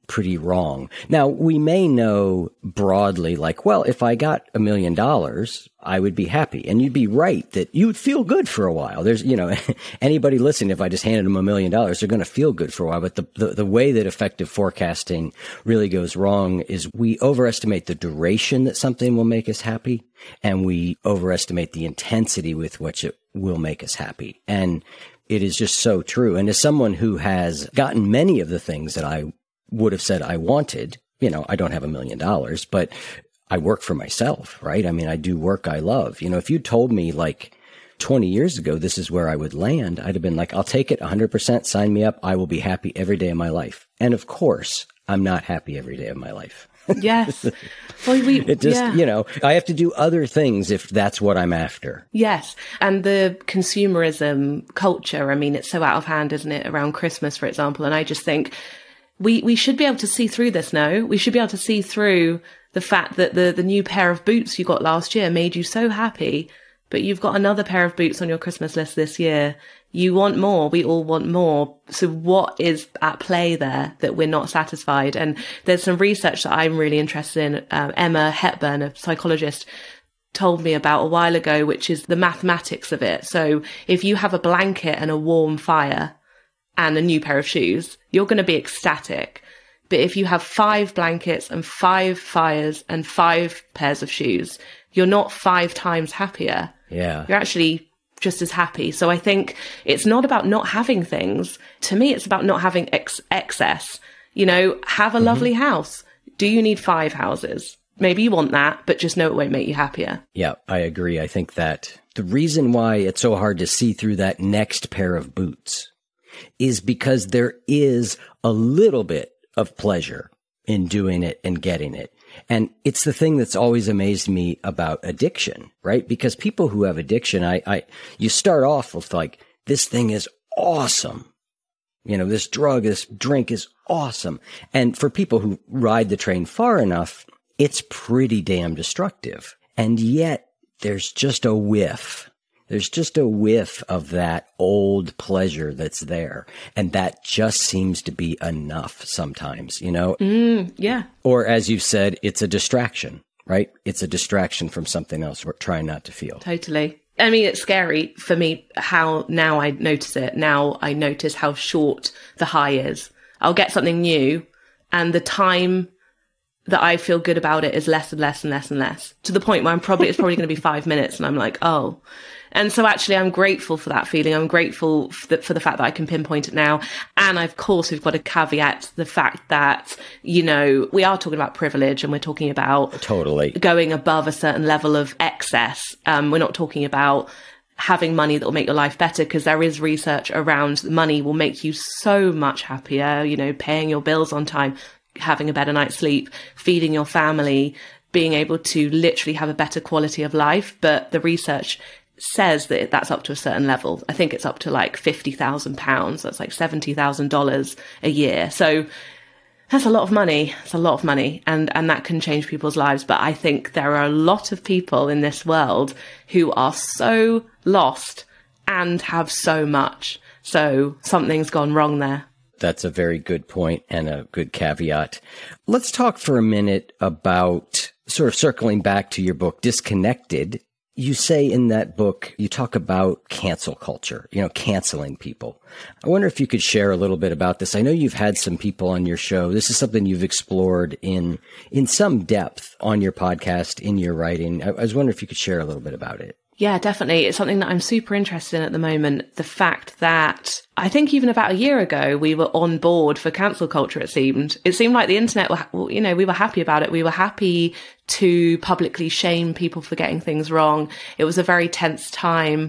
Speaker 3: pretty wrong. Now, we may know broadly, like, well, if I got a million dollars, I would be happy. And you'd be right that you would feel good for a while. There's, you know, anybody listening, if I just handed them a million dollars, they're going to feel good for a while. But the, the, the way that effective forecasting really goes wrong is we overestimate the duration that something will make us happy, and we overestimate the intensity with which it will make us happy. And it is just so true. And as someone who has gotten many of the things that I would have said I wanted, you know, I don't have a million dollars, but I work for myself, right? I mean, I do work I love. You know, if you told me like twenty years ago, this is where I would land, I'd have been like, I'll take it one hundred percent, sign me up. I will be happy every day of my life. And of course, I'm not happy every day of my life.
Speaker 1: Yes. Well, we,
Speaker 3: it just,
Speaker 1: yeah.
Speaker 3: you know, I have to do other things if that's what I'm after.
Speaker 1: Yes. And the consumerism culture, I mean, it's so out of hand, isn't it, around Christmas, for example. And I just think we, we should be able to see through this, no? We should be able to see through the fact that the, the new pair of boots you got last year made you so happy, but you've got another pair of boots on your Christmas list this year. You want more. We all want more. So what is at play there that we're not satisfied? And there's some research that I'm really interested in. Um, Emma Hepburn, a psychologist, told me about a while ago, which is the mathematics of it. So if you have a blanket and a warm fire and a new pair of shoes, you're going to be ecstatic. But if you have five blankets and five fires and five pairs of shoes, you're not five times happier.
Speaker 3: Yeah.
Speaker 1: You're actually just as happy. So I think it's not about not having things. To me, it's about not having ex- excess. You know, have a mm-hmm. lovely house. Do you need five houses? Maybe you want that, but just know it won't make you happier.
Speaker 3: Yeah, I agree. I think that the reason why it's so hard to see through that next pair of boots is because there is a little bit of pleasure in doing it and getting it. And it's the thing that's always amazed me about addiction, right? Because people who have addiction, I, I, you start off with like, this thing is awesome. You know, this drug, this drink is awesome. And for people who ride the train far enough, it's pretty damn destructive. And yet there's just a whiff. There's just a whiff of that old pleasure that's there. And that just seems to be enough sometimes, you know?
Speaker 1: Mm, yeah.
Speaker 3: Or as you've said, it's a distraction, right? It's a distraction from something else we're trying not to feel.
Speaker 1: Totally. I mean, it's scary for me how now I notice it. Now I notice how short the high is. I'll get something new and the time that I feel good about it is less and less and less and less, to the point where I'm probably, it's probably going to be five minutes and I'm like, oh. And so actually I'm grateful for that feeling. I'm grateful for the, for the fact that I can pinpoint it now. And of course, we've got to caveat the fact that, you know, we are talking about privilege and we're talking about
Speaker 3: totally
Speaker 1: going above a certain level of excess. Um, we're not talking about having money that will make your life better, because there is research around money will make you so much happier, you know, paying your bills on time, having a better night's sleep, feeding your family, being able to literally have a better quality of life. But the research says that that's up to a certain level. I think it's up to like fifty thousand pounds. That's like seventy thousand dollars a year. So that's a lot of money. It's a lot of money. And, and that can change people's lives. But I think there are a lot of people in this world who are so lost and have so much. So something's gone wrong there.
Speaker 3: That's a very good point and a good caveat. Let's talk for a minute about sort of circling back to your book, Disconnected. You say in that book, you talk about cancel culture, you know, canceling people. I wonder if you could share a little bit about this. I know you've had some people on your show. This is something you've explored in, in some depth on your podcast, in your writing. I, I was wondering if you could share a little bit about it.
Speaker 1: Yeah, definitely. It's something that I'm super interested in at the moment. The fact that I think even about a year ago, we were on board for cancel culture, it seemed. It seemed like the internet, were, you know, we were happy about it. We were happy to publicly shame people for getting things wrong. It was a very tense time.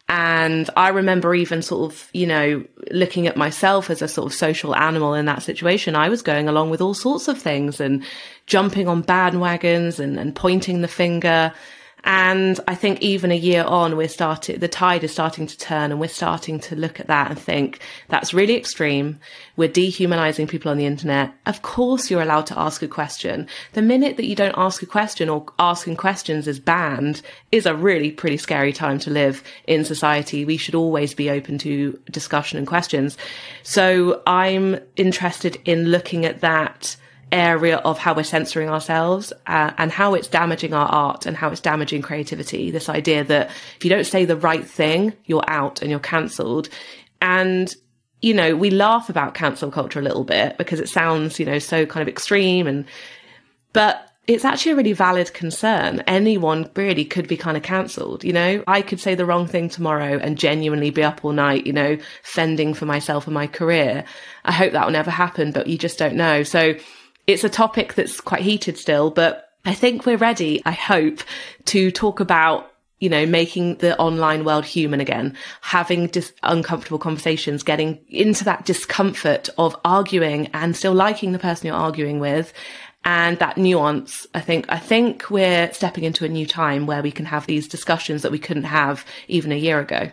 Speaker 1: And I remember even sort of, you know, looking at myself as a sort of social animal in that situation. I was going along with all sorts of things and jumping on bandwagons and, and pointing the finger. And I think even a year on, we're starting, the tide is starting to turn, and we're starting to look at that and think that's really extreme. We're dehumanizing people on the internet. Of course, you're allowed to ask a question. The minute that you don't ask a question, or asking questions is banned, is a really pretty scary time to live in society. We should always be open to discussion and questions. So I'm interested in looking at that area of how we're censoring ourselves, uh, and how it's damaging our art and how it's damaging creativity. This idea that if you don't say the right thing, you're out and you're cancelled. And, you know, we laugh about cancel culture a little bit because it sounds, you know, so kind of extreme, and, but it's actually a really valid concern. Anyone really could be kind of cancelled. You know, I could say the wrong thing tomorrow and genuinely be up all night, you know, fending for myself and my career. I hope that will never happen, but you just don't know. So it's a topic that's quite heated still, but I think we're ready, I hope, to talk about, you know, making the online world human again, having dis- uncomfortable conversations, getting into that discomfort of arguing and still liking the person you're arguing with. And that nuance, I think, I think we're stepping into a new time where we can have these discussions that we couldn't have even a year ago.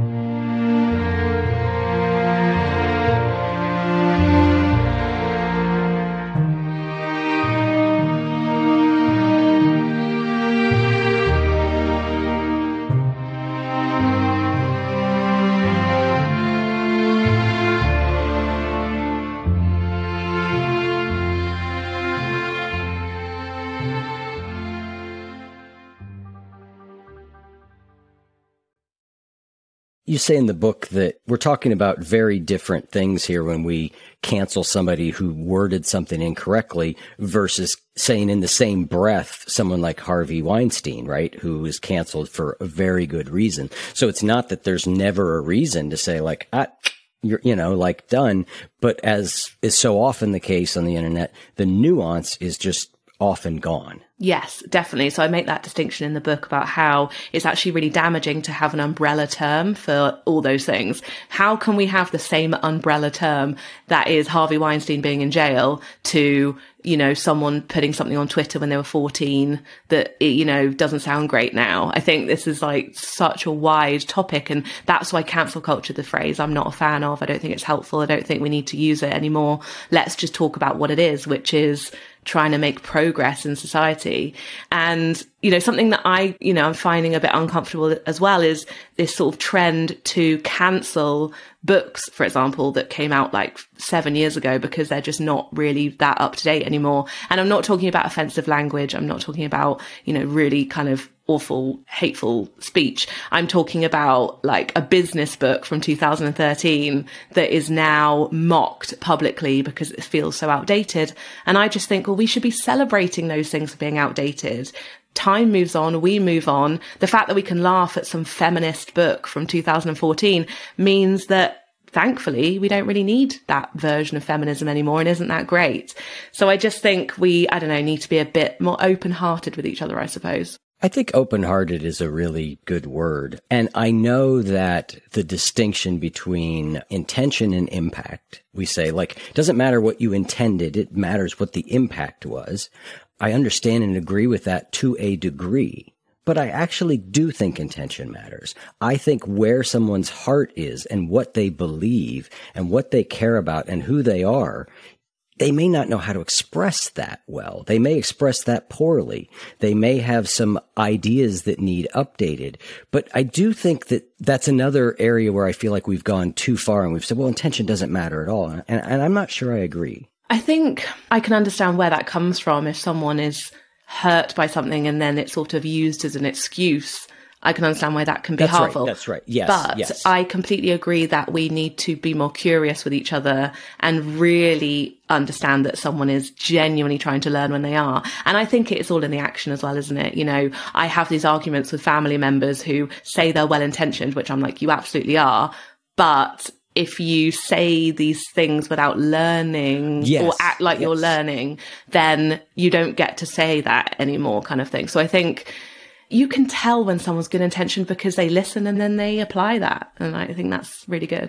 Speaker 3: You say in the book that we're talking about very different things here when we cancel somebody who worded something incorrectly versus saying in the same breath someone like Harvey Weinstein, right, who is canceled for a very good reason. So it's not that there's never a reason to say like, ah, you're, you know, like done. But as is so often the case on the internet, the nuance is just often gone.
Speaker 1: Yes, definitely. So I make that distinction in the book about how it's actually really damaging to have an umbrella term for all those things. How can we have the same umbrella term that is Harvey Weinstein being in jail to, you know, someone putting something on Twitter when they were fourteen that, it, you know, doesn't sound great now? I think this is like such a wide topic, and that's why cancel culture, the phrase, I'm not a fan of. I don't think it's helpful. I don't think we need to use it anymore. Let's just talk about what it is, which is trying to make progress in society. And, you know, something that I, you know, I'm finding a bit uncomfortable as well is this sort of trend to cancel books, for example, that came out like seven years ago because they're just not really that up to date anymore. And I'm not talking about offensive language. I'm not talking about, you know, really kind of awful, hateful speech. I'm talking about like a business book from two thousand thirteen that is now mocked publicly because it feels so outdated. And I just think, well, we should be celebrating those things for being outdated. Time moves on, we move on. The fact that we can laugh at some feminist book from two thousand fourteen means that, thankfully, we don't really need that version of feminism anymore, and isn't that great? So I just think we, I don't know, need to be a bit more open-hearted with each other, I suppose.
Speaker 3: I think open-hearted is a really good word. And I know that the distinction between intention and impact, we say, like, it doesn't matter what you intended, it matters what the impact was. I understand and agree with that to a degree, but I actually do think intention matters. I think where someone's heart is and what they believe and what they care about and who they are, they may not know how to express that well. They may express that poorly. They may have some ideas that need updated. But I do think that that's another area where I feel like we've gone too far and we've said, well, intention doesn't matter at all. And, and I'm not sure I agree.
Speaker 1: I think I can understand where that comes from. If someone is hurt by something and then it's sort of used as an excuse, I can understand why that can be
Speaker 3: that's
Speaker 1: harmful.
Speaker 3: Right, that's right. Yes.
Speaker 1: But
Speaker 3: yes.
Speaker 1: I completely agree that we need to be more curious with each other and really understand that someone is genuinely trying to learn when they are. And I think it's all in the action as well, isn't it? You know, I have these arguments with family members who say they're well-intentioned, which I'm like, you absolutely are. But if you say these things without learning
Speaker 3: yes.
Speaker 1: or act like yes. you're learning, then you don't get to say that anymore, kind of thing. So I think you can tell when someone's good intentioned because they listen and then they apply that. And I think that's really good.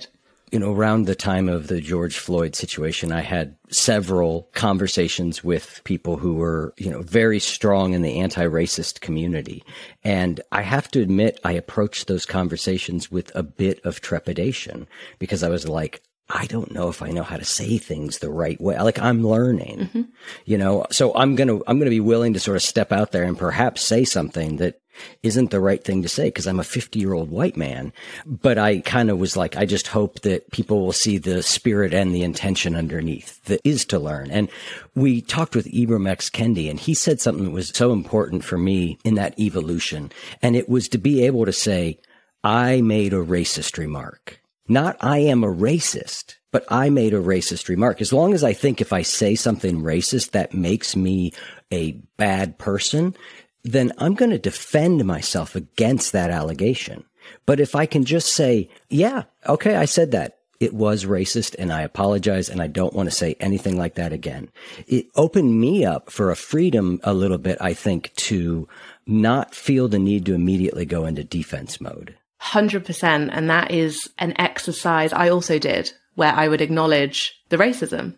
Speaker 3: you know, around the time of the George Floyd situation, I had several conversations with people who were, you know, very strong in the anti-racist community. And I have to admit, I approached those conversations with a bit of trepidation because I was like, I don't know if I know how to say things the right way. Like I'm learning, mm-hmm. you know, so I'm going to, I'm going to be willing to sort of step out there and perhaps say something that isn't the right thing to say because I'm a fifty year old white man. But I kind of was like, I just hope that people will see the spirit and the intention underneath that is to learn. And we talked with Ibram X. Kendi, and he said something that was so important for me in that evolution. And it was to be able to say, I made a racist remark. Not I am a racist, but I made a racist remark. As long as I think if I say something racist that makes me a bad person, then I'm going to defend myself against that allegation. But if I can just say, yeah, okay, I said that. It was racist and I apologize and I don't want to say anything like that again. It opened me up for a freedom a little bit, I think, to not feel the need to immediately go into defense mode.
Speaker 1: one hundred percent. And that is an exercise I also did where I would acknowledge the racism.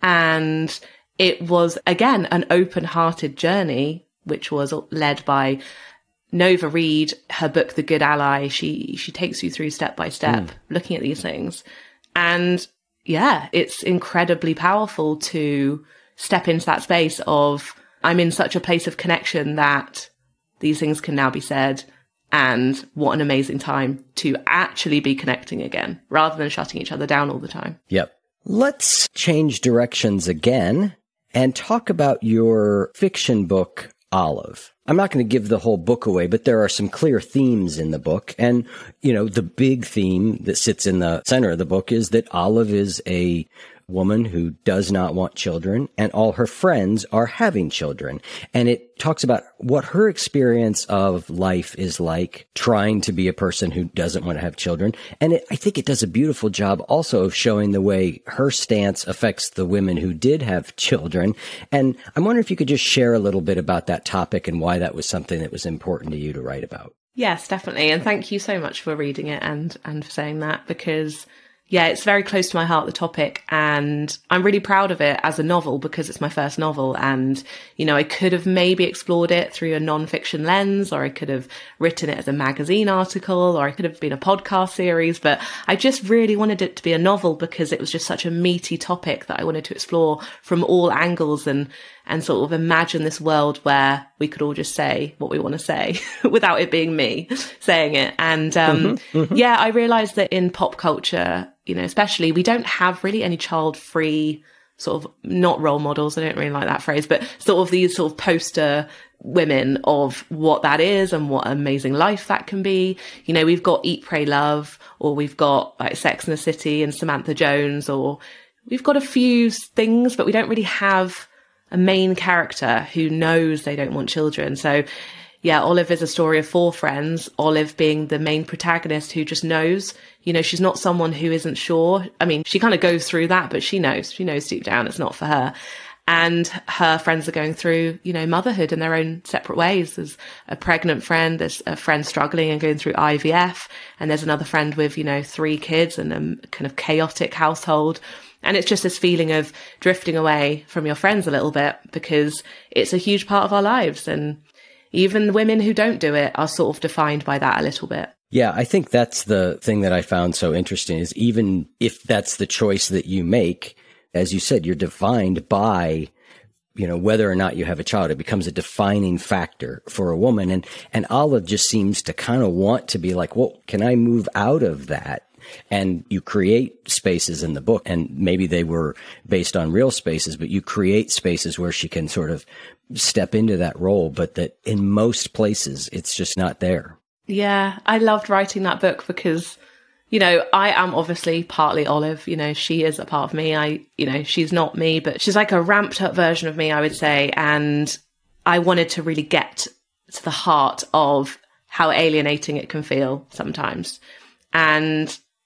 Speaker 1: And it was, again, an open-hearted journey, which was led by Nova Reid, her book, The Good Ally. She she takes you through step by step, mm. looking at these things. And yeah, it's incredibly powerful to step into that space of, I'm in such a place of connection that these things can now be said. And what an amazing time to actually be connecting again, rather than shutting each other down all the time.
Speaker 3: Yep. Let's change directions again and talk about your fiction book, Olive. I'm not going to give the whole book away, but there are some clear themes in the book. And, you know, the big theme that sits in the center of the book is that Olive is a woman who does not want children, and all her friends are having children. And it talks about what her experience of life is like trying to be a person who doesn't want to have children. And it, I think it does a beautiful job also of showing the way her stance affects the women who did have children. And I'm wondering if you could just share a little bit about that topic and why that was something that was important to you to write about.
Speaker 1: Yes, definitely. And thank you so much for reading it and, and for saying that, because yeah, it's very close to my heart, the topic, and I'm really proud of it as a novel because it's my first novel. And, you know, I could have maybe explored it through a non-fiction lens, or I could have written it as a magazine article, or I could have been a podcast series, but I just really wanted it to be a novel because it was just such a meaty topic that I wanted to explore from all angles and and sort of imagine this world where we could all just say what we want to say without it being me saying it. And um, mm-hmm, mm-hmm. yeah, I realized that in pop culture, you know, especially, we don't have really any child-free sort of, not role models, I don't really like that phrase, but sort of these sort of poster women of what that is and what amazing life that can be. You know, we've got Eat, Pray, Love, or we've got like Sex and the City and Samantha Jones, or we've got a few things, but we don't really have a main character who knows they don't want children. So yeah, Olive is a story of four friends, Olive being the main protagonist who just knows, you know, she's not someone who isn't sure. I mean, she kind of goes through that, but she knows, she knows deep down it's not for her. And her friends are going through, you know, motherhood in their own separate ways. There's a pregnant friend, there's a friend struggling and going through I V F, and there's another friend with, you know, three kids and a kind of chaotic household. And it's just this feeling of drifting away from your friends a little bit because it's a huge part of our lives. And even women who don't do it are sort of defined by that a little bit.
Speaker 3: Yeah, I think that's the thing that I found so interesting is even if that's the choice that you make, as you said, you're defined by, you know, whether or not you have a child. It becomes a defining factor for a woman. And, and Olive just seems to kind of want to be like, well, can I move out of that? And you create spaces in the book, and maybe they were based on real spaces, but you create spaces where she can sort of step into that role, but that in most places, it's just not there.
Speaker 1: Yeah, I loved writing that book because, you know, I am obviously partly Olive. You know, she is a part of me. I, you know, she's not me, but she's like a ramped up version of me, I would say. And I wanted to really get to the heart of how alienating it can feel sometimes. And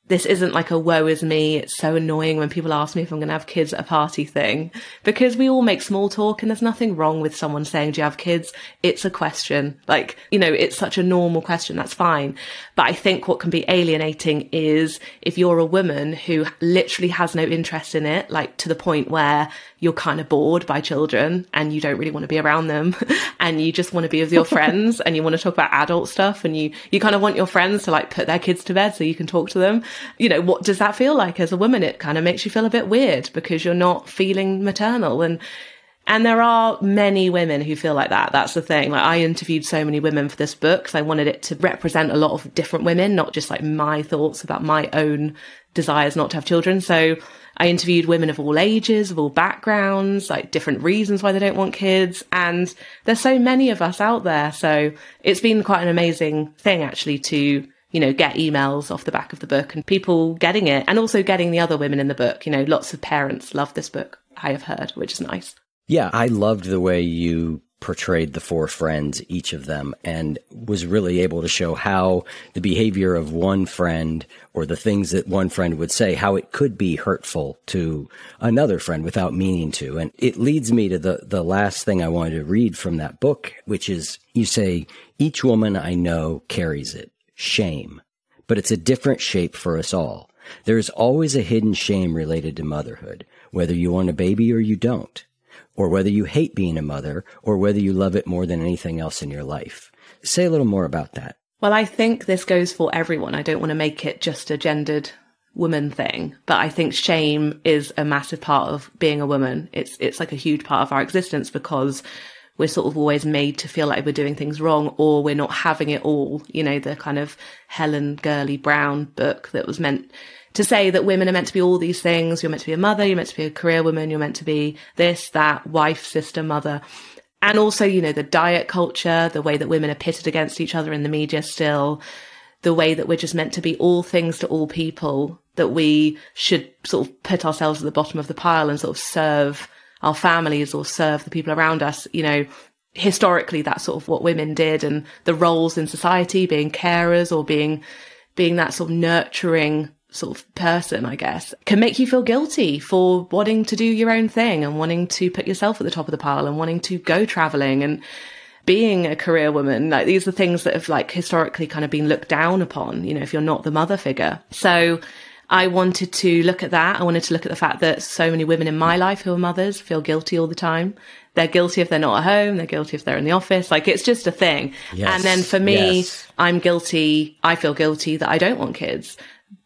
Speaker 1: this isn't like a woe is me, it's so annoying when people ask me if I'm going to have kids at a party thing, because we all make small talk and there's nothing wrong with someone saying, do you have kids? It's a question. Like, you know, it's such a normal question. That's fine. But I think what can be alienating is if you're a woman who literally has no interest in it, like to the point where you're kind of bored by children and you don't really want to be around them and you just want to be with your friends and you want to talk about adult stuff and you, you kind of want your friends to like put their kids to bed so you can talk to them. You know, what does that feel like as a woman? It kind of makes you feel a bit weird because you're not feeling maternal. And, and there are many women who feel like that. That's the thing. Like, I interviewed so many women for this book because I wanted it to represent a lot of different women, not just like my thoughts about my own desires not to have children. So I interviewed women of all ages, of all backgrounds, like different reasons why they don't want kids. And there's so many of us out there. So it's been quite an amazing thing actually to, you know, get emails off the back of the book and people getting it and also getting the other women in the book. You know, lots of parents love this book, I have heard, which is nice.
Speaker 3: Yeah, I loved the way you portrayed the four friends, each of them, and was really able to show how the behavior of one friend or the things that one friend would say, how it could be hurtful to another friend without meaning to. And it leads me to the, the last thing I wanted to read from that book, which is you say, each woman I know carries it. Shame, but it's a different shape for us all. There is always a hidden shame related to motherhood, whether you want a baby or you don't, or whether you hate being a mother, or whether you love it more than anything else in your life. Say a little more about that.
Speaker 1: Well, I think this goes for everyone. I don't want to make it just a gendered woman thing, but I think shame is a massive part of being a woman. It's it's like a huge part of our existence because we're sort of always made to feel like we're doing things wrong or we're not having it all. You know, the kind of Helen Gurley Brown book that was meant to say that women are meant to be all these things. You're meant to be a mother, you're meant to be a career woman, you're meant to be this, that, wife, sister, mother. And also, you know, the diet culture, the way that women are pitted against each other in the media still, the way that we're just meant to be all things to all people, that we should sort of put ourselves at the bottom of the pile and sort of serve our families or serve the people around us. You know, historically, that's sort of what women did, and the roles in society, being carers or being, being that sort of nurturing sort of person, I guess, can make you feel guilty for wanting to do your own thing and wanting to put yourself at the top of the pile and wanting to go traveling and being a career woman. Like, these are things that have like historically kind of been looked down upon, you know, if you're not the mother figure. So I wanted to look at that. I wanted to look at the fact that so many women in my life who are mothers feel guilty all the time. They're guilty if they're not at home. They're guilty if they're in the office. Like, it's just a thing. Yes. And then for me, yes. I'm guilty. I feel guilty that I don't want kids.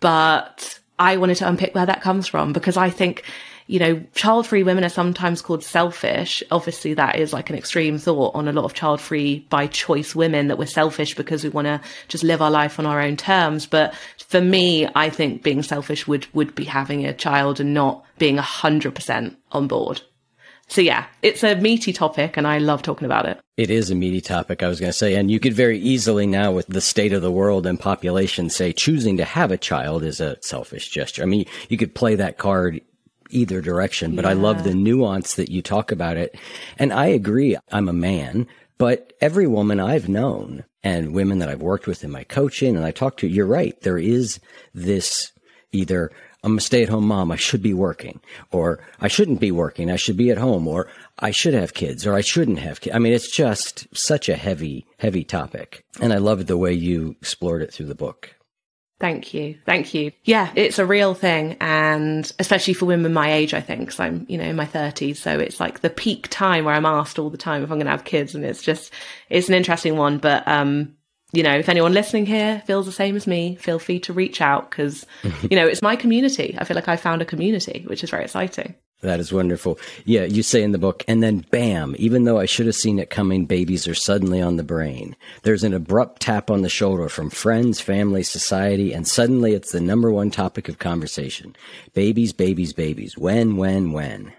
Speaker 1: But I wanted to unpick where that comes from, because I think, you know, child-free women are sometimes called selfish. Obviously, that is like an extreme thought on a lot of child-free by choice women, that we're selfish because we want to just live our life on our own terms. But for me, I think being selfish would, would be having a child and not being one hundred percent on board. So yeah, it's a meaty topic and I love talking about it.
Speaker 3: It is a meaty topic, I was going to say. And you could very easily now, with the state of the world and population, say choosing to have a child is a selfish gesture. I mean, you could play that card either direction, but yeah. I love the nuance that you talk about it. And I agree. I'm a man, but every woman I've known and women that I've worked with in my coaching and I talk to, you're right. There is this either I'm a stay-at-home mom, I should be working, or I shouldn't be working, I should be at home, or I should have kids, or I shouldn't have kids. I mean, it's just such a heavy, heavy topic. And I loved the way you explored it through the book.
Speaker 1: Thank you. Thank you. Yeah, it's a real thing. And especially for women my age, I think, because I'm, you know, in my thirties. So it's like the peak time where I'm asked all the time if I'm going to have kids. And it's just, it's an interesting one. But, um, you know, if anyone listening here feels the same as me, feel free to reach out, because, you know, it's my community. I feel like I found a community, which is very exciting.
Speaker 3: That is wonderful. Yeah, you say in the book, and then bam, even though I should have seen it coming, babies are suddenly on the brain. There's an abrupt tap on the shoulder from friends, family, society, and suddenly it's the number one topic of conversation. Babies, babies, babies. When, when, when?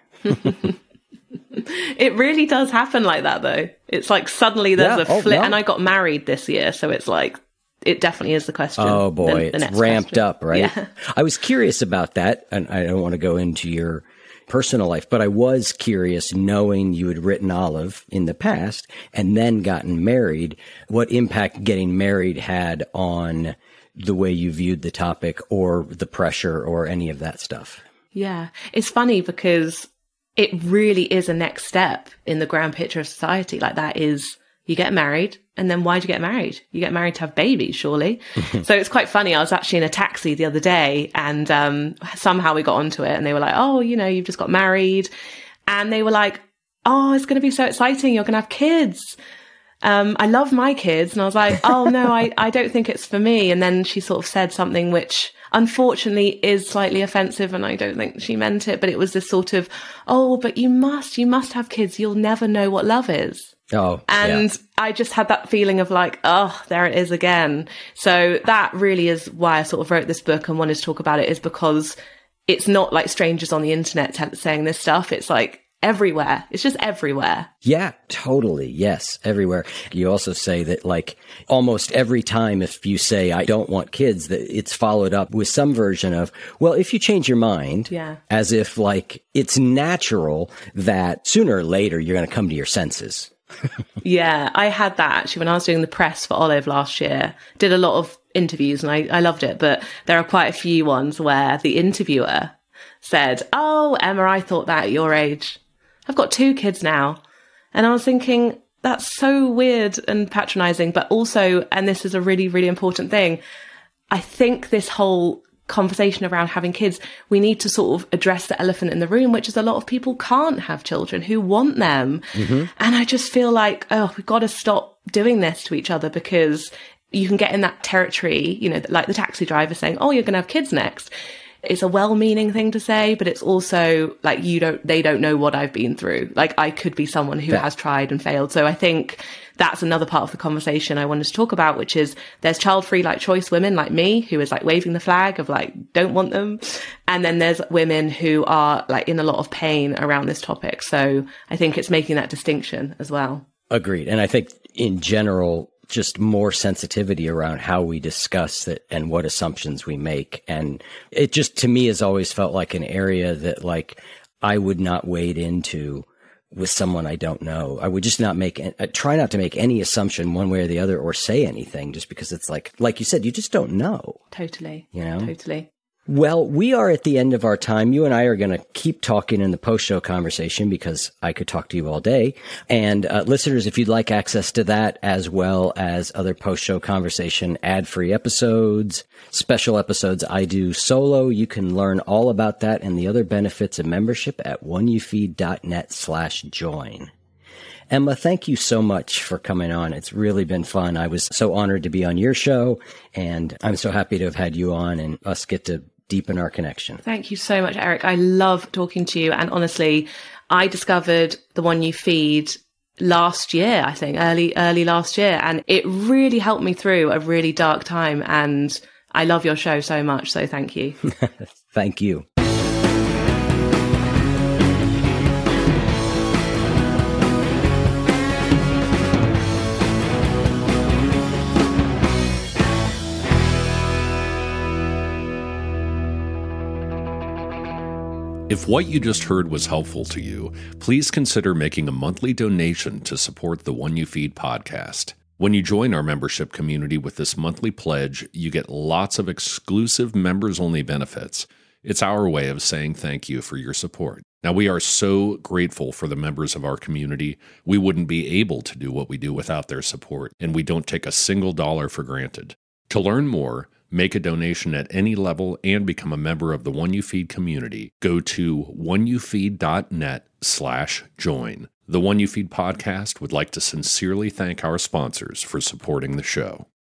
Speaker 1: It really does happen like that, though. It's like suddenly there's yeah, a flip. Oh, no. And I got married this year, so it's like, it definitely is the question.
Speaker 3: Oh, boy.
Speaker 1: The, the
Speaker 3: it's ramped
Speaker 1: question.
Speaker 3: up, right? Yeah. I was curious about that, and I don't want to go into your personal life, but I was curious, knowing you had written Olive in the past and then gotten married, what impact getting married had on the way you viewed the topic or the pressure or any of that stuff.
Speaker 1: Yeah. It's funny because it really is a next step in the grand picture of society. Like that is, you get married, and then why do you get married? You get married to have babies, surely. So it's quite funny. I was actually in a taxi the other day, and um, somehow we got onto it, and they were like, oh, you know, you've just got married. And they were like, oh, it's going to be so exciting. You're going to have kids. Um, I love my kids. And I was like, oh, no, I, I don't think it's for me. And then she sort of said something which unfortunately is slightly offensive, and I don't think she meant it, but it was this sort of, oh, but you must, you must have kids. You'll never know what love is.
Speaker 3: Oh,
Speaker 1: and yeah. I just had that feeling of like, oh, there it is again. So that really is why I sort of wrote this book and wanted to talk about it, is because it's not like strangers on the internet t- saying this stuff. It's like everywhere. It's just everywhere.
Speaker 3: Yeah, totally. Yes, everywhere. You also say that like almost every time if you say, I don't want kids, that it's followed up with some version of, well, if you change your mind,
Speaker 1: yeah.
Speaker 3: as if like it's natural that sooner or later you're going to come to your senses.
Speaker 1: Yeah, I had that actually when I was doing the press for Olive last year. Did a lot of interviews and I, I loved it, but there are quite a few ones where the interviewer said, oh, Emma, I thought that at your age. I've got two kids now. And I was thinking, that's so weird and patronizing, but also, and this is a really, really important thing, I think this whole conversation around having kids, we need to sort of address the elephant in the room, which is a lot of people can't have children who want them. Mm-hmm. And I just feel like, oh, we've got to stop doing this to each other, because you can get in that territory, you know, like the taxi driver saying, oh, you're going to have kids next. It's a well-meaning thing to say, but it's also like, you don't, they don't know what I've been through. Like I could be someone who yeah. has tried and failed. So I think that's another part of the conversation I wanted to talk about, which is there's child-free like choice women like me who is like waving the flag of like, don't want them. And then there's women who are like in a lot of pain around this topic. So I think it's making that distinction as well.
Speaker 3: Agreed. And I think in general, just more sensitivity around how we discuss it and what assumptions we make. And it just, to me, has always felt like an area that like I would not wade into with someone I don't know. I would just not make, I try not to make any assumption one way or the other or say anything, just because it's like, like you said, you just don't know.
Speaker 1: Totally.
Speaker 3: You know?
Speaker 1: Totally.
Speaker 3: Well, we are at the end of our time. You and I are going to keep talking in the post-show conversation because I could talk to you all day. And uh, listeners, if you'd like access to that as well as other post-show conversation, ad-free episodes, special episodes I do solo, you can learn all about that and the other benefits of membership at oneyoufeed.net slash join. Emma, thank you so much for coming on. It's really been fun. I was so honored to be on your show, and I'm so happy to have had you on and us get to deepen our connection.
Speaker 1: Thank you so much, Eric. I love talking to you. And honestly, I discovered the One You Feed last year, I think, early, early last year. And it really helped me through a really dark time. And I love your show so much. So thank you.
Speaker 3: Thank you.
Speaker 2: If what you just heard was helpful to you, please consider making a monthly donation to support the One You Feed podcast. When you join our membership community with this monthly pledge, you get lots of exclusive members-only benefits. It's our way of saying thank you for your support. Now, we are so grateful for the members of our community. We wouldn't be able to do what we do without their support, and we don't take a single dollar for granted. To learn more, make a donation at any level, and become a member of the One You Feed community, go to oneyoufeed.net slash join. The One You Feed podcast would like to sincerely thank our sponsors for supporting the show.